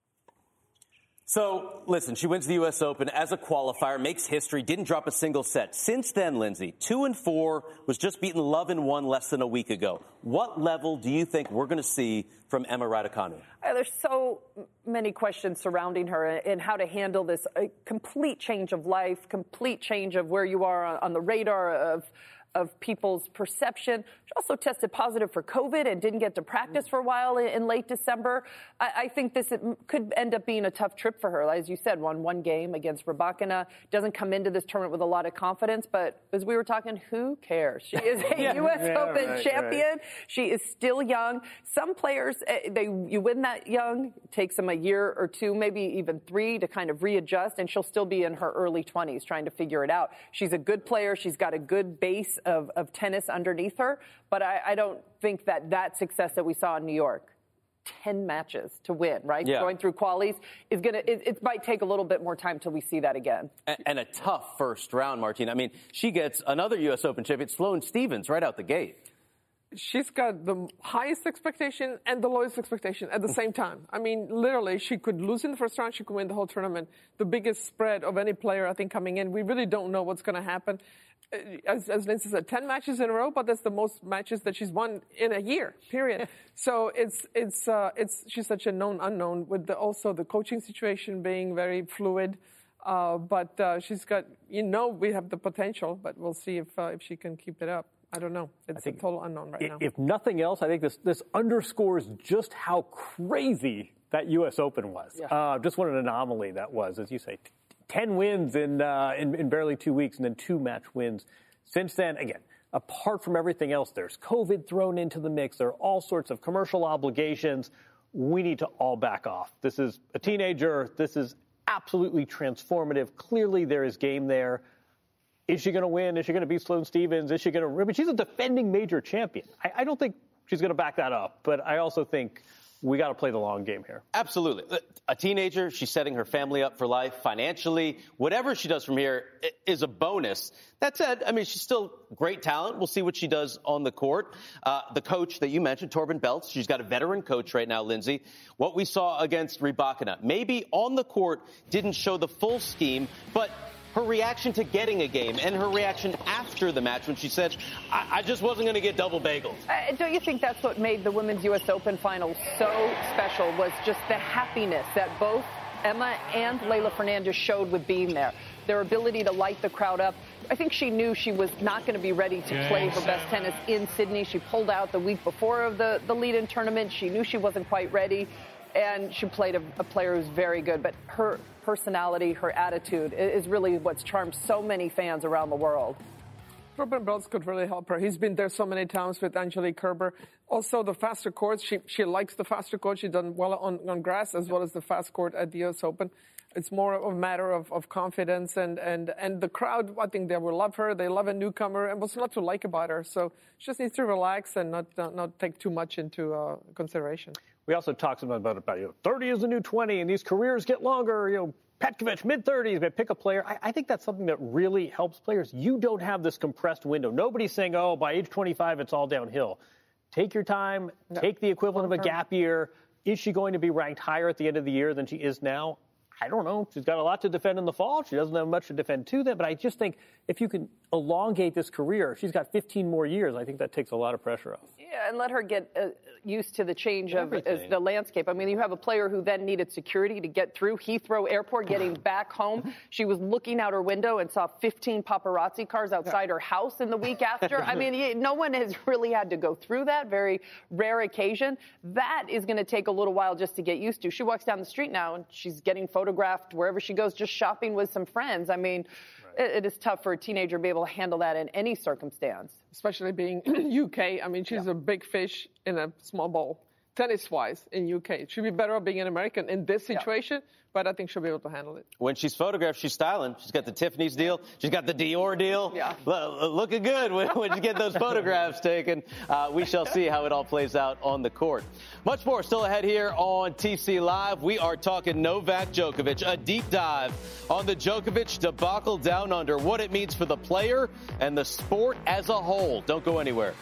So, listen, she wins the U S Open as a qualifier, makes history, didn't drop a single set. Since then, Lindsay, two and four, was just beaten love and one less than a week ago. What level do you think we're going to see from Emma Raducanu? Uh, there's so many questions surrounding her and how to handle this a complete change of life, complete change of where you are on, on the radar of of people's perception. She also tested positive for COVID and didn't get to practice for a while in, in late December. I, I think this could end up being a tough trip for her. As you said, won one game against Rybakina, doesn't come into this tournament with a lot of confidence, but as we were talking, who cares? She is a yeah. U S Yeah, Open right, champion. Right. She is still young. Some players, they you win that young, it takes them a year or two, maybe even three to kind of readjust, and she'll still be in her early twenties trying to figure it out. She's a good player. She's got a good base of, of tennis underneath her, but I, I don't think that that success that we saw in New York, ten matches to win, right? Yeah. Going through qualies is going to, it, it might take a little bit more time till we see that again. And, and a tough first round, Martina. I mean, she gets another U S Open champion, Sloane Stephens, right out the gate. She's got the highest expectation and the lowest expectation at the same time. I mean, literally, she could lose in the first round. She could win the whole tournament. The biggest spread of any player, I think, coming in. We really don't know what's going to happen. As, as Lindsay said, ten matches in a row, but that's the most matches that she's won in a year, period. So it's, it's, uh, it's, she's such a known unknown with the, also the coaching situation being very fluid. Uh, but uh, she's got, you know, we have the potential, but we'll see if, uh, if she can keep it up. I don't know. It's a total unknown right if, now. If nothing else, I think this, this underscores just how crazy that U S Open was. Yeah. Uh, just what an anomaly that was, as you say. ten wins in, uh, in, in barely two weeks and then two match wins. Since then, again, apart from everything else, there's COVID thrown into the mix. There are all sorts of commercial obligations. We need to all back off. This is a teenager. This is absolutely transformative. Clearly there is game there. Is she going to win? Is she going to beat Sloane Stephens? Is she going to? I mean, she's a defending major champion. I, I don't think she's going to back that up, but I also think we got to play the long game here. Absolutely. A teenager, she's setting her family up for life financially. Whatever she does from here is a bonus. That said, I mean, she's still great talent. We'll see what she does on the court. Uh, the coach that you mentioned, Torben Beltz, she's got a veteran coach right now, Lindsay. What we saw against Rybakina, maybe on the court didn't show the full scheme, but her reaction to getting a game and her reaction after the match when she said, I, I just wasn't going to get double bageled. Uh, don't you think that's what made the Women's U S Open final so special, was just the happiness that both Emma and Leylah Fernandez showed with being there, their ability to light the crowd up. I think she knew she was not going to be ready to play her best tennis in Sydney. She pulled out the week before of the, the lead-in tournament. She knew she wasn't quite ready. And she played a, a player who's very good, but her personality, her attitude is really what's charmed so many fans around the world. Torben Beltz could really help her. He's been there so many times with Angelique Kerber. Also, the faster courts. She she likes the faster courts. She's done well on, on grass as well as the fast court at the U S Open. It's more of a matter of, of confidence, and, and, and the crowd, I think they will love her. They love a newcomer, and what's not to like about her. So she just needs to relax and not not, not take too much into uh, consideration. We also talked about, about, about you know, thirty is the new twenty, and these careers get longer. You know, Petkovic, mid-thirties, but pick a player. I, I think that's something that really helps players. You don't have this compressed window. Nobody's saying, oh, by age twenty-five, it's all downhill. Take your time. No. Take the equivalent of a gap year. Is she going to be ranked higher at the end of the year than she is now? I don't know. She's got a lot to defend in the fall. She doesn't have much to defend to them. But I just think if you can elongate this career, she's got fifteen more years. I think that takes a lot of pressure off. Yeah, and let her get uh, used to the change of uh, the landscape. I mean, you have a player who then needed security to get through Heathrow Airport, getting back home. She was looking out her window and saw fifteen paparazzi cars outside her house in the week after. I mean, no one has really had to go through that. Very rare occasion. That is going to take a little while just to get used to. She walks down the street now and she's getting photographed wherever she goes, just shopping with some friends. I mean, right. it, it is tough for a teenager to be able to handle that in any circumstance. Especially being U K. I mean, she's yeah. a big fish in a small bowl, tennis-wise, in U K. It should be better off being an American in this situation, yeah. but I think she'll be able to handle it. When she's photographed, she's styling. She's got the Tiffany's deal. She's got the Dior deal. Yeah. L- looking good when, when you get those photographs taken. Uh, we shall see how it all plays out on the court. Much more still ahead here on T C Live. We are talking Novak Djokovic, a deep dive on the Djokovic debacle down under, what it means for the player and the sport as a whole. Don't go anywhere.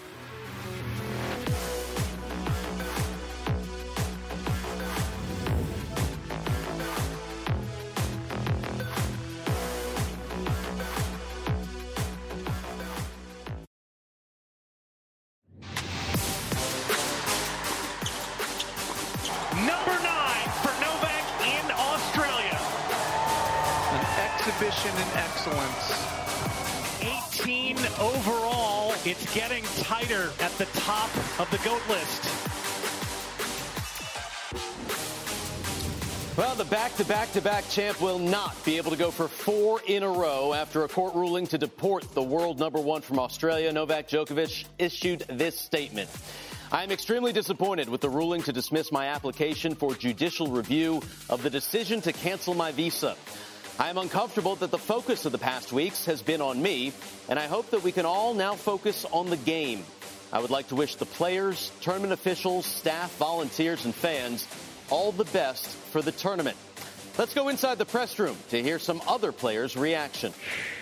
Exhibition and excellence. eighteen overall it's getting tighter at the top of the GOAT list. Well, the back-to-back-to-back champ will not be able to go for four in a row after a court ruling to deport the world number one from Australia. Novak Djokovic issued this statement. I am extremely disappointed with the ruling to dismiss my application for judicial review of the decision to cancel my visa. I am uncomfortable that the focus of the past weeks has been on me, and I hope that we can all now focus on the game. I would like to wish the players, tournament officials, staff, volunteers, and fans all the best for the tournament. Let's go inside the press room to hear some other players' reaction.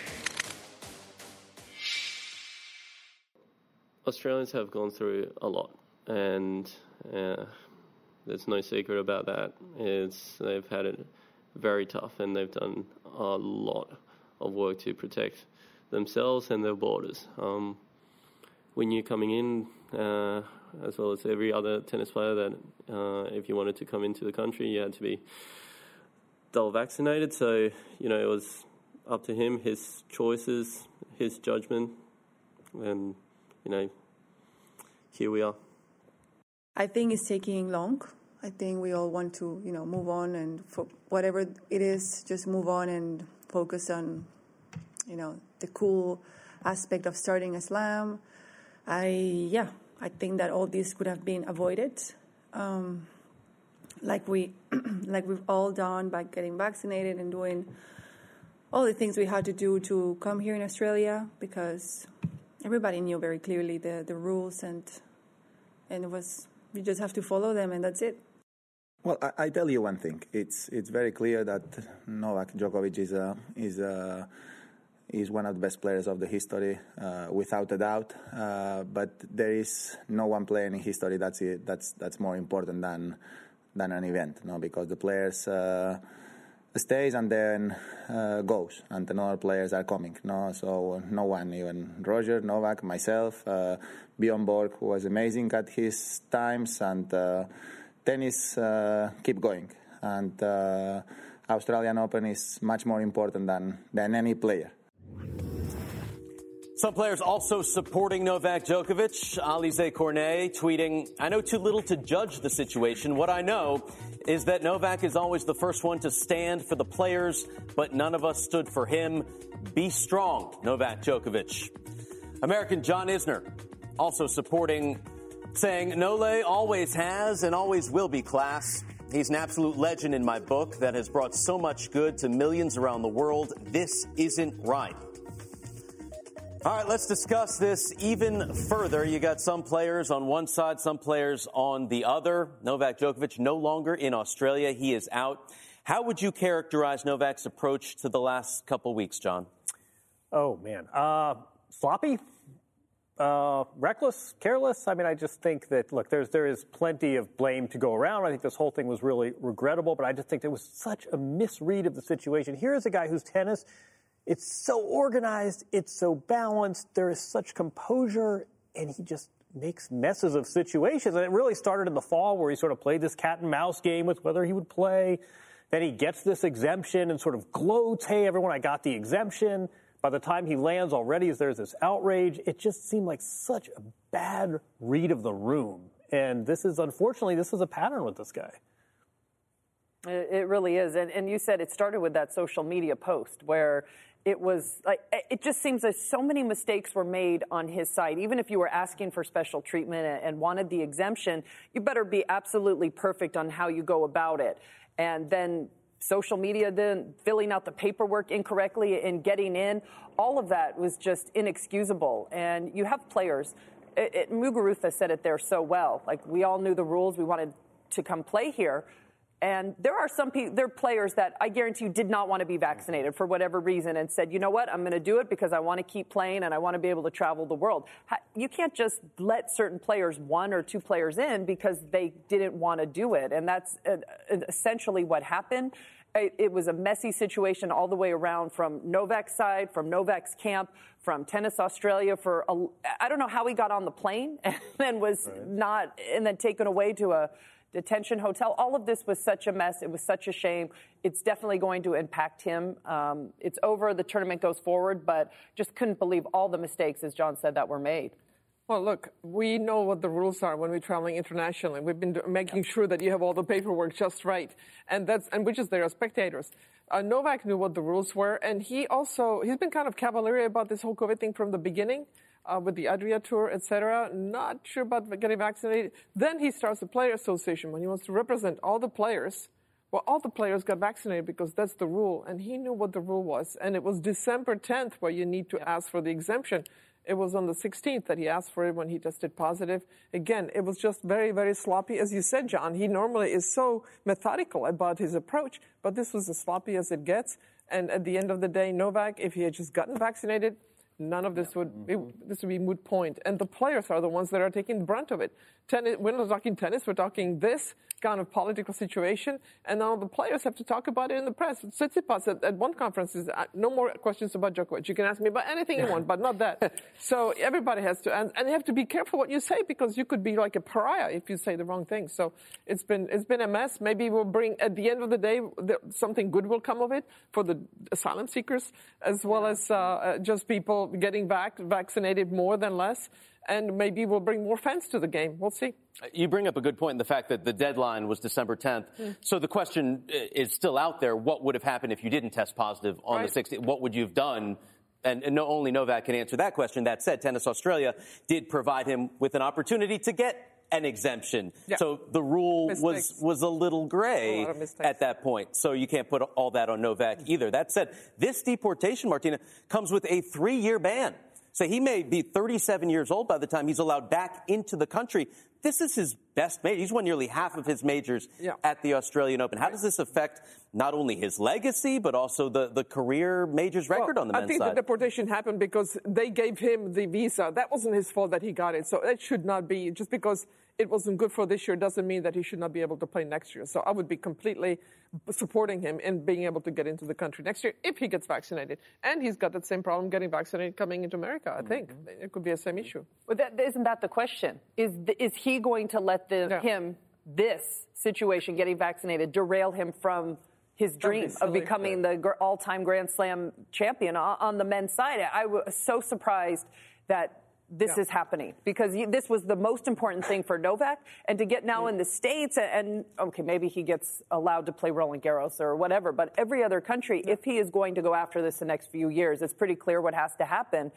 Australians have gone through a lot, and uh, there's no secret about that. It's, they've had it very tough, and they've done a lot of work to protect themselves and their borders. Um, we knew coming in, uh, as well as every other tennis player, that uh, if you wanted to come into the country, you had to be double vaccinated. So, you know, it was up to him, his choices, his judgment, and, you know, here we are. I think it's taking long. I think we all want to, you know, move on, and for whatever it is, just move on and focus on, you know, the cool aspect of starting a slam. I, yeah, I think that all this could have been avoided, um, like we, like we've all done by getting vaccinated and doing all the things we had to do to come here in Australia, because everybody knew very clearly the, the rules, and and it was, you just have to follow them, and that's it. Well, I, I tell you one thing. It's it's very clear that Novak Djokovic is a, is a, is one of the best players of the history, uh, without a doubt. Uh, but there is no one player in history that's it, that's that's more important than than an event, no? Because the players uh, stays and then uh, goes, and another players are coming, no? So no one, even Roger, Novak, myself, uh, Bjorn Borg, who was amazing at his times, and uh, tennis uh, keep going, and uh, Australian Open is much more important than than any player. Some players also supporting Novak Djokovic. Alizé Cornet tweeting, I know too little to judge the situation. What I know is that Novak is always the first one to stand for the players, but none of us stood for him. Be strong, Novak Djokovic. American John Isner also supporting, saying, Nole always has and always will be class. He's an absolute legend in my book that has brought so much good to millions around the world. This isn't right. All right, let's discuss this even further. You got some players on one side, some players on the other. Novak Djokovic no longer in Australia. He is out. How would you characterize Novak's approach to the last couple weeks, John? Oh, man. Uh, sloppy? Uh, reckless? Careless? I mean, I just think that, look, there's, there is plenty of blame to go around. I think this whole thing was really regrettable, but I just think there was such a misread of the situation. Here is a guy whose tennis, it's so organized, it's so balanced, there is such composure, and he just makes messes of situations. And it really started in the fall where he sort of played this cat and mouse game with whether he would play. Then he gets this exemption and sort of gloats, hey, everyone, I got the exemption. By the time he lands already, there's this outrage. It just seemed like such a bad read of the room. And this is, unfortunately, this is a pattern with this guy. It really is. And, and you said it started with that social media post where it was like, it just seems that so many mistakes were made on his side. Even if you were asking for special treatment and wanted the exemption, you better be absolutely perfect on how you go about it. And then social media, then filling out the paperwork incorrectly and getting in, all of that was just inexcusable. And you have players, it, it, Muguruza said it there so well. Like, we all knew the rules. We wanted to come play here. And there are some people, there are players that I guarantee you did not want to be vaccinated for whatever reason and said, you know what, I'm going to do it because I want to keep playing and I want to be able to travel the world. You can't just let certain players, one or two players in because they didn't want to do it. And that's essentially what happened. It was a messy situation all the way around, from Novak's side, from Novak's camp, from Tennis Australia. For a, I don't know how he got on the plane and then was right. not, and then taken away to a detention hotel. All of this was such a mess. It was such a shame. It's definitely going to impact him. Um, it's over. The tournament goes forward, but just couldn't believe all the mistakes, as John said, that were made. Well, look, we know what the rules are when we're traveling internationally. We've been making sure that you have all the paperwork just right, and that's and which is there are spectators. Uh, Novak knew what the rules were, and he also he's been kind of cavalier about this whole COVID thing from the beginning, uh, with the Adria Tour, et cetera. Not sure about getting vaccinated. Then he starts the Player Association when he wants to represent all the players. Well, all the players got vaccinated because that's the rule, and he knew what the rule was. And it was December tenth where you need to ask for the exemption. It was on the sixteenth that he asked for it when he tested positive. Again, it was just very, very sloppy. As you said, John, he normally is so methodical about his approach, but this was as sloppy as it gets. And at the end of the day, Novak, if he had just gotten vaccinated, none of this would be, this would be moot point. And the players are the ones that are taking the brunt of it. Tennis, we're not talking tennis, we're talking this kind of political situation, and now the players have to talk about it in the press. Tsitsipas at, at one conference is uh, no more questions about Djokovic. You can ask me about anything you want, but not that. So everybody has to, and, and you have to be careful what you say because you could be like a pariah if you say the wrong thing. So it's been it's been a mess. Maybe we'll bring at the end of the day the, something good will come of it for the asylum seekers as well as uh, uh, just people getting back vaccinated more than less. And maybe we'll bring more fans to the game. We'll see. You bring up a good point in the fact that the deadline was December tenth. Mm. So the question is still out there. What would have happened if you didn't test positive on right. the sixteenth? What would you have done? And, and no, only Novak can answer that question. That said, Tennis Australia did provide him with an opportunity to get an exemption. Yeah. So the rule was, was a little gray a at that point. So you can't put all that on Novak either. That said, this deportation, Martina, comes with a three-year ban. So he may be thirty-seven years old by the time he's allowed back into the country. This is his best major. He's won nearly half of his majors yeah. at the Australian Open. How does this affect not only his legacy, but also the, the career majors record well, on the men's side? I think side? the deportation happened because they gave him the visa. That wasn't his fault that he got it. So it should not be. Just because it wasn't good for this year doesn't mean that he should not be able to play next year. So I would be completely supporting him in being able to get into the country next year if he gets vaccinated. And he's got that same problem getting vaccinated coming into America, I think. Mm-hmm. It could be the same issue. Well, that, isn't that the question? Is the, is he going to let the, yeah. him, this situation, getting vaccinated, derail him from his dream of becoming the all-time Grand Slam champion on the men's side? I was so surprised that this yeah. is happening because this was the most important thing for Novak. And to get now yeah. in the States and, okay, maybe he gets allowed to play Roland Garros or whatever, but every other country, yeah. if he is going to go after this the next few years, it's pretty clear what has to happen.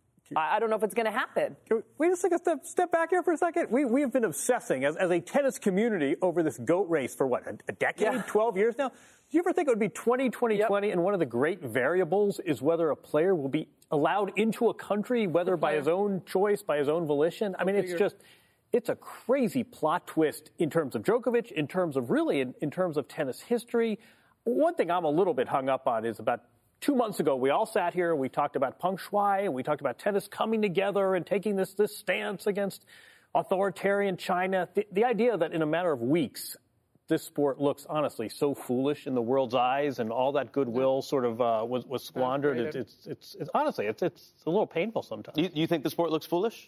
I don't know if it's going to happen. Can we just take a step, step back here for a second? We, we have been obsessing as, as a tennis community over this GOAT race for what, a, a decade, yeah. twelve years now? Do you ever think it would be twenty, twenty, yep. twenty, and one of the great variables is whether a player will be allowed into a country, whether by his own choice, by his own volition? I mean, it's just, it's a crazy plot twist in terms of Djokovic, in terms of really, in, in terms of tennis history. One thing I'm a little bit hung up on is about two months ago, we all sat here and we talked about Peng Shuai and we talked about tennis coming together and taking this, this stance against authoritarian China. The, the idea that in a matter of weeks, this sport looks honestly so foolish in the world's eyes, and all that goodwill sort of uh, was, was squandered. It's, it's, it's, it's honestly, it's, it's a little painful sometimes. You, you think the sport looks foolish?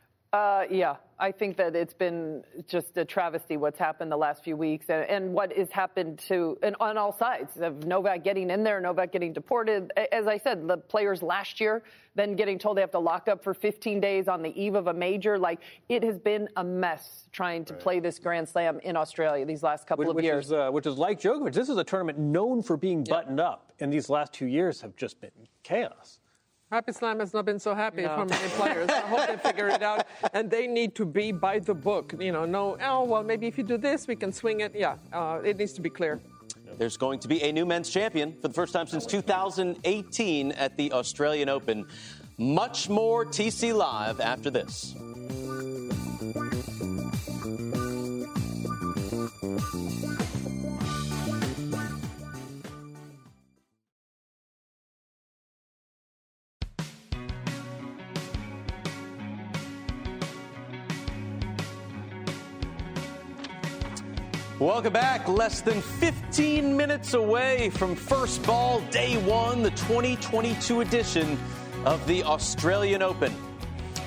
Uh, yeah, I think that it's been just a travesty what's happened the last few weeks and, and what has happened to and on all sides of Novak getting in there, Novak getting deported. As I said, the players last year then getting told they have to lock up for fifteen days on the eve of a major. Like, it has been a mess trying to right. play this Grand Slam in Australia these last couple which, of which years. Is, uh, which is like Djokovic. This is a tournament known for being buttoned yeah. up, and these last two years have just been chaos. Happy Slam has not been so happy no. for many players. I hope they figure it out. And they need to be by the book. You know, no, oh, well, maybe if you do this, we can swing it. Yeah, uh, it needs to be clear. There's going to be a new men's champion for the first time since two thousand eighteen at the Australian Open. Much more T C Live after this. Welcome back. Less than fifteen minutes away from first ball, day one, the twenty twenty-two edition of the Australian Open.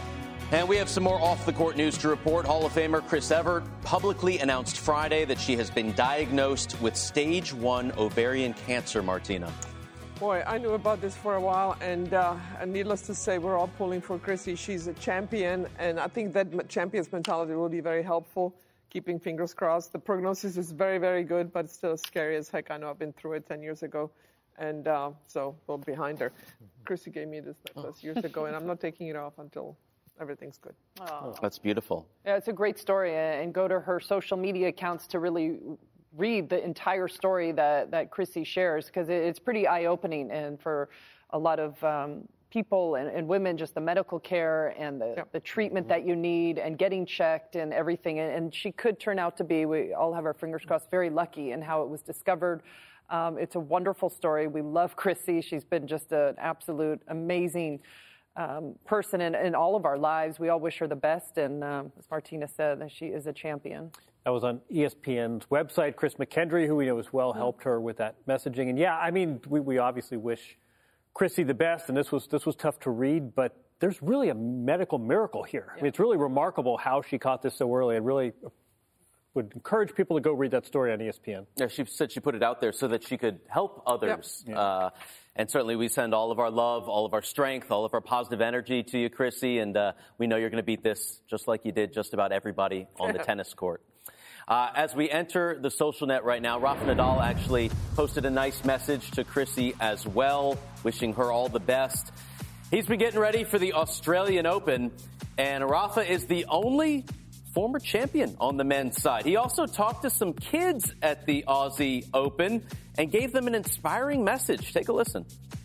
And we have some more off-the-court news to report. Hall of Famer Chris Evert publicly announced Friday that she has been diagnosed with stage one ovarian cancer, Martina. Boy, I knew about this for a while, and, uh, and needless to say, we're all pulling for Chrissy. She's a champion, and I think that champion's mentality will be very helpful, keeping fingers crossed. The prognosis is very, very good, but it's still scary as heck. I know I've been through it ten years ago, and uh, so we're behind her. Chrissy gave me this necklace years ago, and I'm not taking it off until everything's good. Oh. That's beautiful. Yeah, it's a great story, and go to her social media accounts to really read the entire story that, that Chrissy shares, because it's pretty eye-opening, and for a lot of um, people and, and women, just the medical care and the, yep. the treatment that you need and getting checked and everything. And, and she could turn out to be, we all have our fingers crossed, very lucky in how it was discovered. Um, it's a wonderful story. We love Chrissy. She's been just an absolute amazing Um, person in, in all of our lives. We all wish her the best, and um, as Martina said, that she is a champion. That was on E S P N's website. Chris McKendry, who we know as well, mm-hmm. helped her with that messaging. And yeah, I mean, we, we obviously wish Chrissy the best, and this was this was tough to read, but there's really a medical miracle here. Yeah. I mean, it's really remarkable how she caught this so early. I really would encourage people to go read that story on E S P N. Yeah, she said she put it out there so that she could help others. Yep. Yeah. Uh, and certainly we send all of our love, all of our strength, all of our positive energy to you, Chrissy, and uh, we know you're going to beat this just like you did just about everybody on the tennis court. Uh, as we enter the social net right now, Rafa Nadal actually posted a nice message to Chrissy as well, wishing her all the best. He's been getting ready for the Australian Open, and Rafa is the only former champion on the men's side. He also talked to some kids at the Aussie Open and gave them an inspiring message. Take a listen.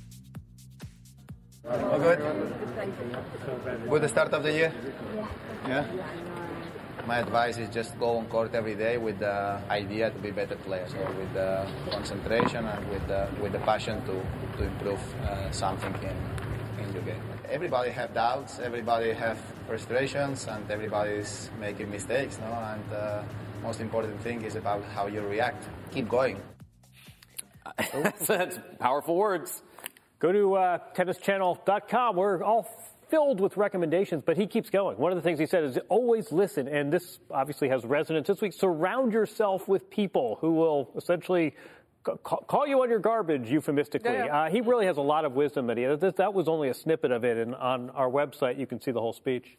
All good? Good start of the year? Yeah? My advice is just go on court every day with the idea to be better players, so with the concentration and with the, with the passion to, to improve uh, something in, in your game. Everybody have doubts, everybody have frustrations, and everybody is making mistakes, no? And the uh, most important thing is about how you react. Keep going. That's powerful words. Go to uh, tennis channel dot com. We're all filled with recommendations, but he keeps going. One of the things he said is always listen, and this obviously has resonance this week. Surround yourself with people who will essentially call you on your garbage, euphemistically. Yeah, yeah. Uh, he really has a lot of wisdom that he has. That was only a snippet of it, and on our website you can see the whole speech.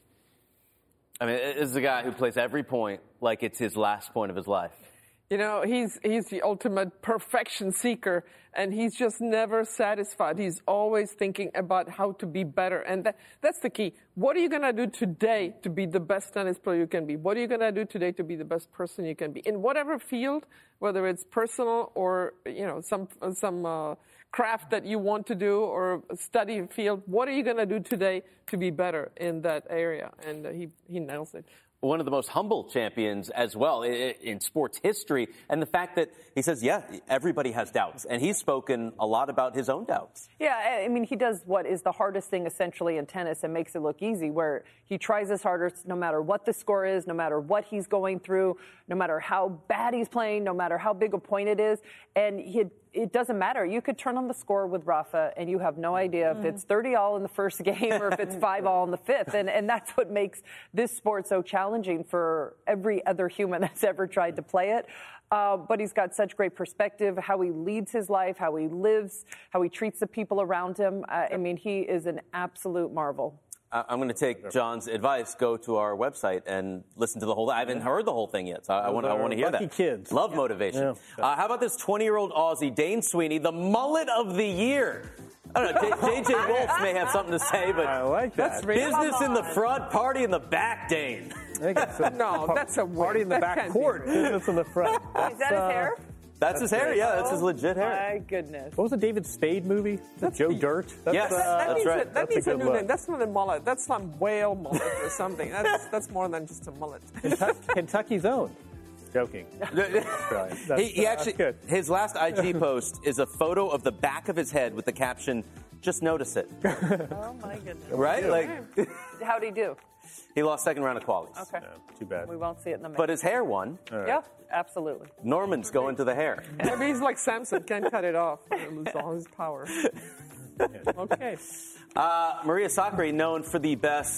I mean, this is a guy who plays every point like it's his last point of his life. You know, he's he's the ultimate perfection seeker, and he's just never satisfied. He's always thinking about how to be better, and that, that's the key. What are you going to do today to be the best tennis player you can be? What are you going to do today to be the best person you can be? In whatever field, whether it's personal or, you know, some some uh, craft that you want to do or a study field, what are you going to do today to be better in that area? And uh, he, he nails it. One of the most humble champions as well in sports history. And the fact that he says, yeah, everybody has doubts. And he's spoken a lot about his own doubts. Yeah, I mean, he does what is the hardest thing essentially in tennis and makes it look easy, where he tries his hardest no matter what the score is, no matter what he's going through, no matter how bad he's playing, no matter how big a point it is. And he it doesn't matter. You could turn on the score with Rafa and you have no idea if it's thirty all in the first game or if it's five all in the fifth. And, and that's what makes this sport so challenging for every other human that's ever tried to play it. Uh, but he's got such great perspective, how he leads his life, how he lives, how he treats the people around him. Uh, I mean, he is an absolute marvel. I'm going to take John's advice, go to our website and listen to the whole thing. I haven't heard the whole thing yet, so I, I, want, I want to hear lucky that. Kids. Love yeah. motivation. Yeah. Uh, how about this twenty-year-old Aussie, Dane Sweeney, the mullet of the year? I don't know, J J Wolf may have something to say, but I like that. That's business in the front, party in the back, Dane. I think it's a, no, that's a party in the back court, business in the front. Is that his hair? That's, that's his hair, yeah. That's his legit hair. My goodness. What was the David Spade movie? That's Joe Dirt? That's, yes, uh, that that's right. A, that that's needs a, a new look. name. That's not a mullet. That's some whale mullet or something. That's that's more than just a mullet. Kentucky, Kentucky's own. Joking. That's, he, he uh, actually, his last I G post is a photo of the back of his head with the caption, "Just notice it." Oh my goodness. Right? Like, how'd he do? He lost second round of qualies. Okay. Yeah, too bad. We won't see it in the mix. But his hair won. Right. Yeah, absolutely. Norman's going to the hair. Maybe he's like Samson, can't cut it off. He'll lose all his power. Okay. Uh, Maria Sakkari, known for the best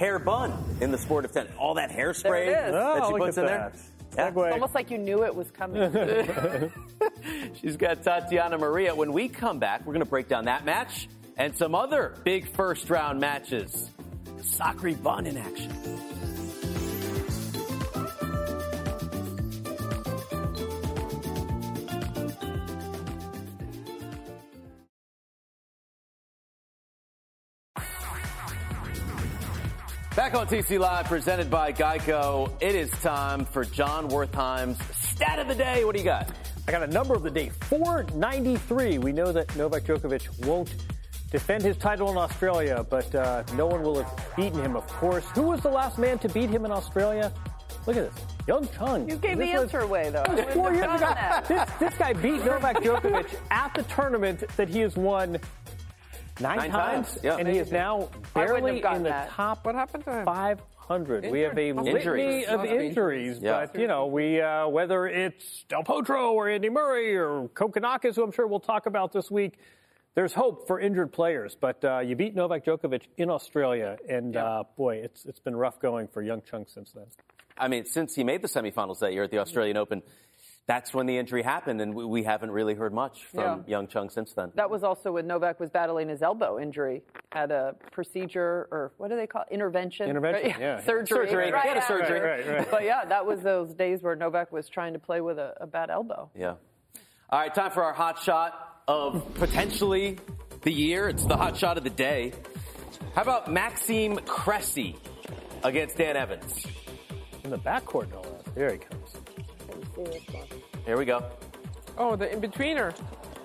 hair bun in the sport of tennis. All that hairspray There it is. that Oh, she look puts at in that. there. It's almost like you knew it was coming. She's got Tatiana Maria. When we come back, we're going to break down that match and some other big first-round matches. Sakari Bun in action. Back on T C Live, presented by Geico, it is time for John Wertheim's Stat of the Day. What do you got? I got a number of the day, four ninety-three. We know that Novak Djokovic won't defend his title in Australia, but uh, no one will have beaten him, of course. Who was the last man to beat him in Australia? Look at this. Young Chung. You gave this the was, answer away, though. That was four years ago. This, this guy beat Novak Djokovic at the tournament that he has won nine, Nine times, times, yeah. and he is now barely in the that. top What happened to him? five hundred. We have a Injury. litany Injuries. of injuries, Yeah. but, you know, we uh, whether it's Del Potro or Andy Murray or Kokkinakis, who I'm sure we'll talk about this week, there's hope for injured players. But uh, you beat Novak Djokovic in Australia, and, Yeah. uh, boy, it's it's been rough going for Young Chung since then. I mean, since he made the semifinals that year at the Australian Open, that's when the injury happened, and we, we haven't really heard much from Yeah. Young Chung since then. That was also when Novak was battling his elbow injury. Had a procedure, or what do they call it? Intervention? Intervention, Right? yeah. Surgery. Surgery. Right, He had a yeah. surgery. Right, right, right. But yeah, that was those days where Novak was trying to play with a, a bad elbow. Yeah. All right, time for our hot shot of potentially the year. It's the hot shot of the day. How about Maxime Cressy against Dan Evans? In the backcourt, no less. There he comes. Here we go. Oh, the in-betweener.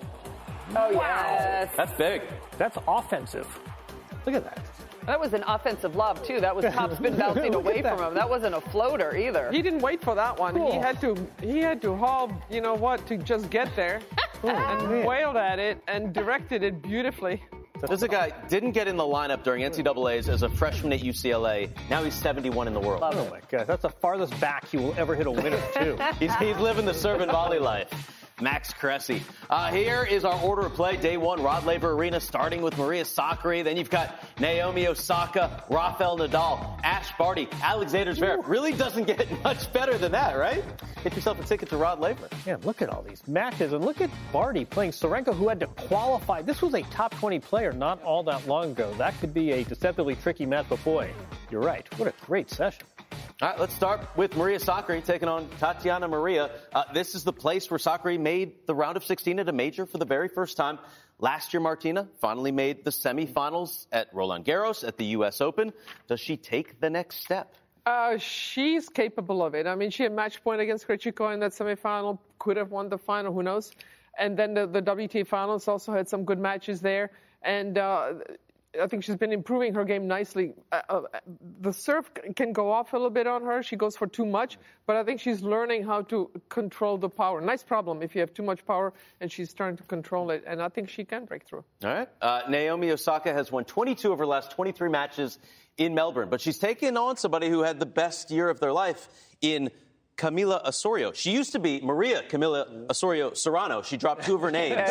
Oh, yes. That's big. That's offensive. Look at that. That was an offensive lob, too. That was topspin bouncing Look away at that. from him. That wasn't a floater either. He didn't wait for that one. Cool. He had to he had to haul, you know what, to just get there and man. wailed at it and directed it beautifully. This is a guy didn't get in the lineup during N C double A's as a freshman at U C L A. Now he's seventy-one in the world. Love Oh, my God. That's the farthest back he will ever hit a winner, too. He's, he's living the serve and volley life. Max Cressy. Uh, here is our order of play. Day one, Rod Laver Arena, starting with Maria Sakkari. Then you've got Naomi Osaka, Rafael Nadal, Ash Barty, Alexander Zverev. Really doesn't get much better than that, right? Get yourself a ticket to Rod Laver. Man, look at all these matches. And look at Barty playing Sorenko, who had to qualify. This was a top twenty player not all that long ago. That could be a deceptively tricky match, but boy, you're right. What a great session. All right, let's start with Maria Sakkari taking on Tatiana Maria. Uh, this is the place where Sakkari made the round of sixteen at a major for the very first time. Last year, Martina finally made the semifinals at Roland Garros at the U S Open. Does she take the next step? Uh, she's capable of it. I mean, she had match point against Krejcikova in that semifinal, could have won the final, who knows. And then the, the W T A finals also had some good matches there. And uh, I think she's been improving her game nicely. Uh, uh, the serve can go off a little bit on her. She goes for too much, but I think she's learning how to control the power. Nice problem if you have too much power, and she's starting to control it, and I think she can break through. All right. Uh, Naomi Osaka has won twenty-two of her last twenty-three matches in Melbourne, but she's taken on somebody who had the best year of their life in Camila Osorio. She used to be Maria Camila Osorio Serrano. She dropped two of her names.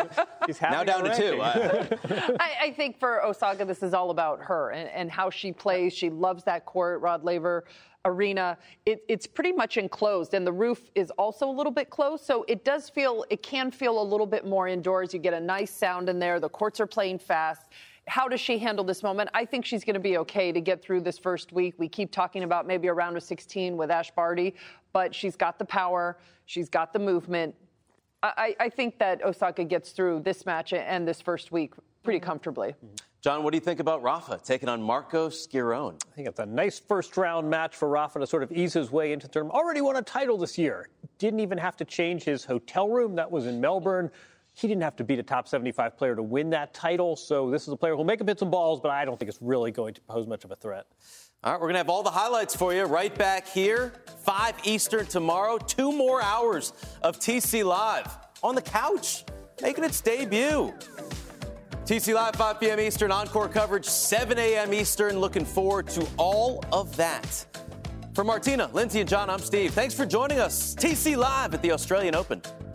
Now down to two. I, I think for Osaka, this is all about her and, and how she plays. She loves that court, Rod Laver Arena. It, it's pretty much enclosed, and the roof is also a little bit closed, so it does feel, it can feel a little bit more indoors. You get a nice sound in there. The courts are playing fast. How does she handle this moment? I think she's going to be okay to get through this first week. We keep talking about maybe a round of sixteen with Ash Barty, but she's got the power. She's got the movement. I, I think that Osaka gets through this match and this first week pretty comfortably. John, what do you think about Rafa taking on Marco Schiarone? I think it's a nice first-round match for Rafa to sort of ease his way into the tournament. Already won a title this year. Didn't even have to change his hotel room. That was in Melbourne. He didn't have to beat a top seventy-five player to win that title. So this is a player who'll make him hit some balls, but I don't think it's really going to pose much of a threat. All right, we're going to have all the highlights for you right back here, five Eastern tomorrow. Two more hours of T C Live on the couch, making its debut. T C Live, five p.m. Eastern, encore coverage, seven a.m. Eastern. Looking forward to all of that. For Martina, Lindsay, and John, I'm Steve. Thanks for joining us. T C Live at the Australian Open.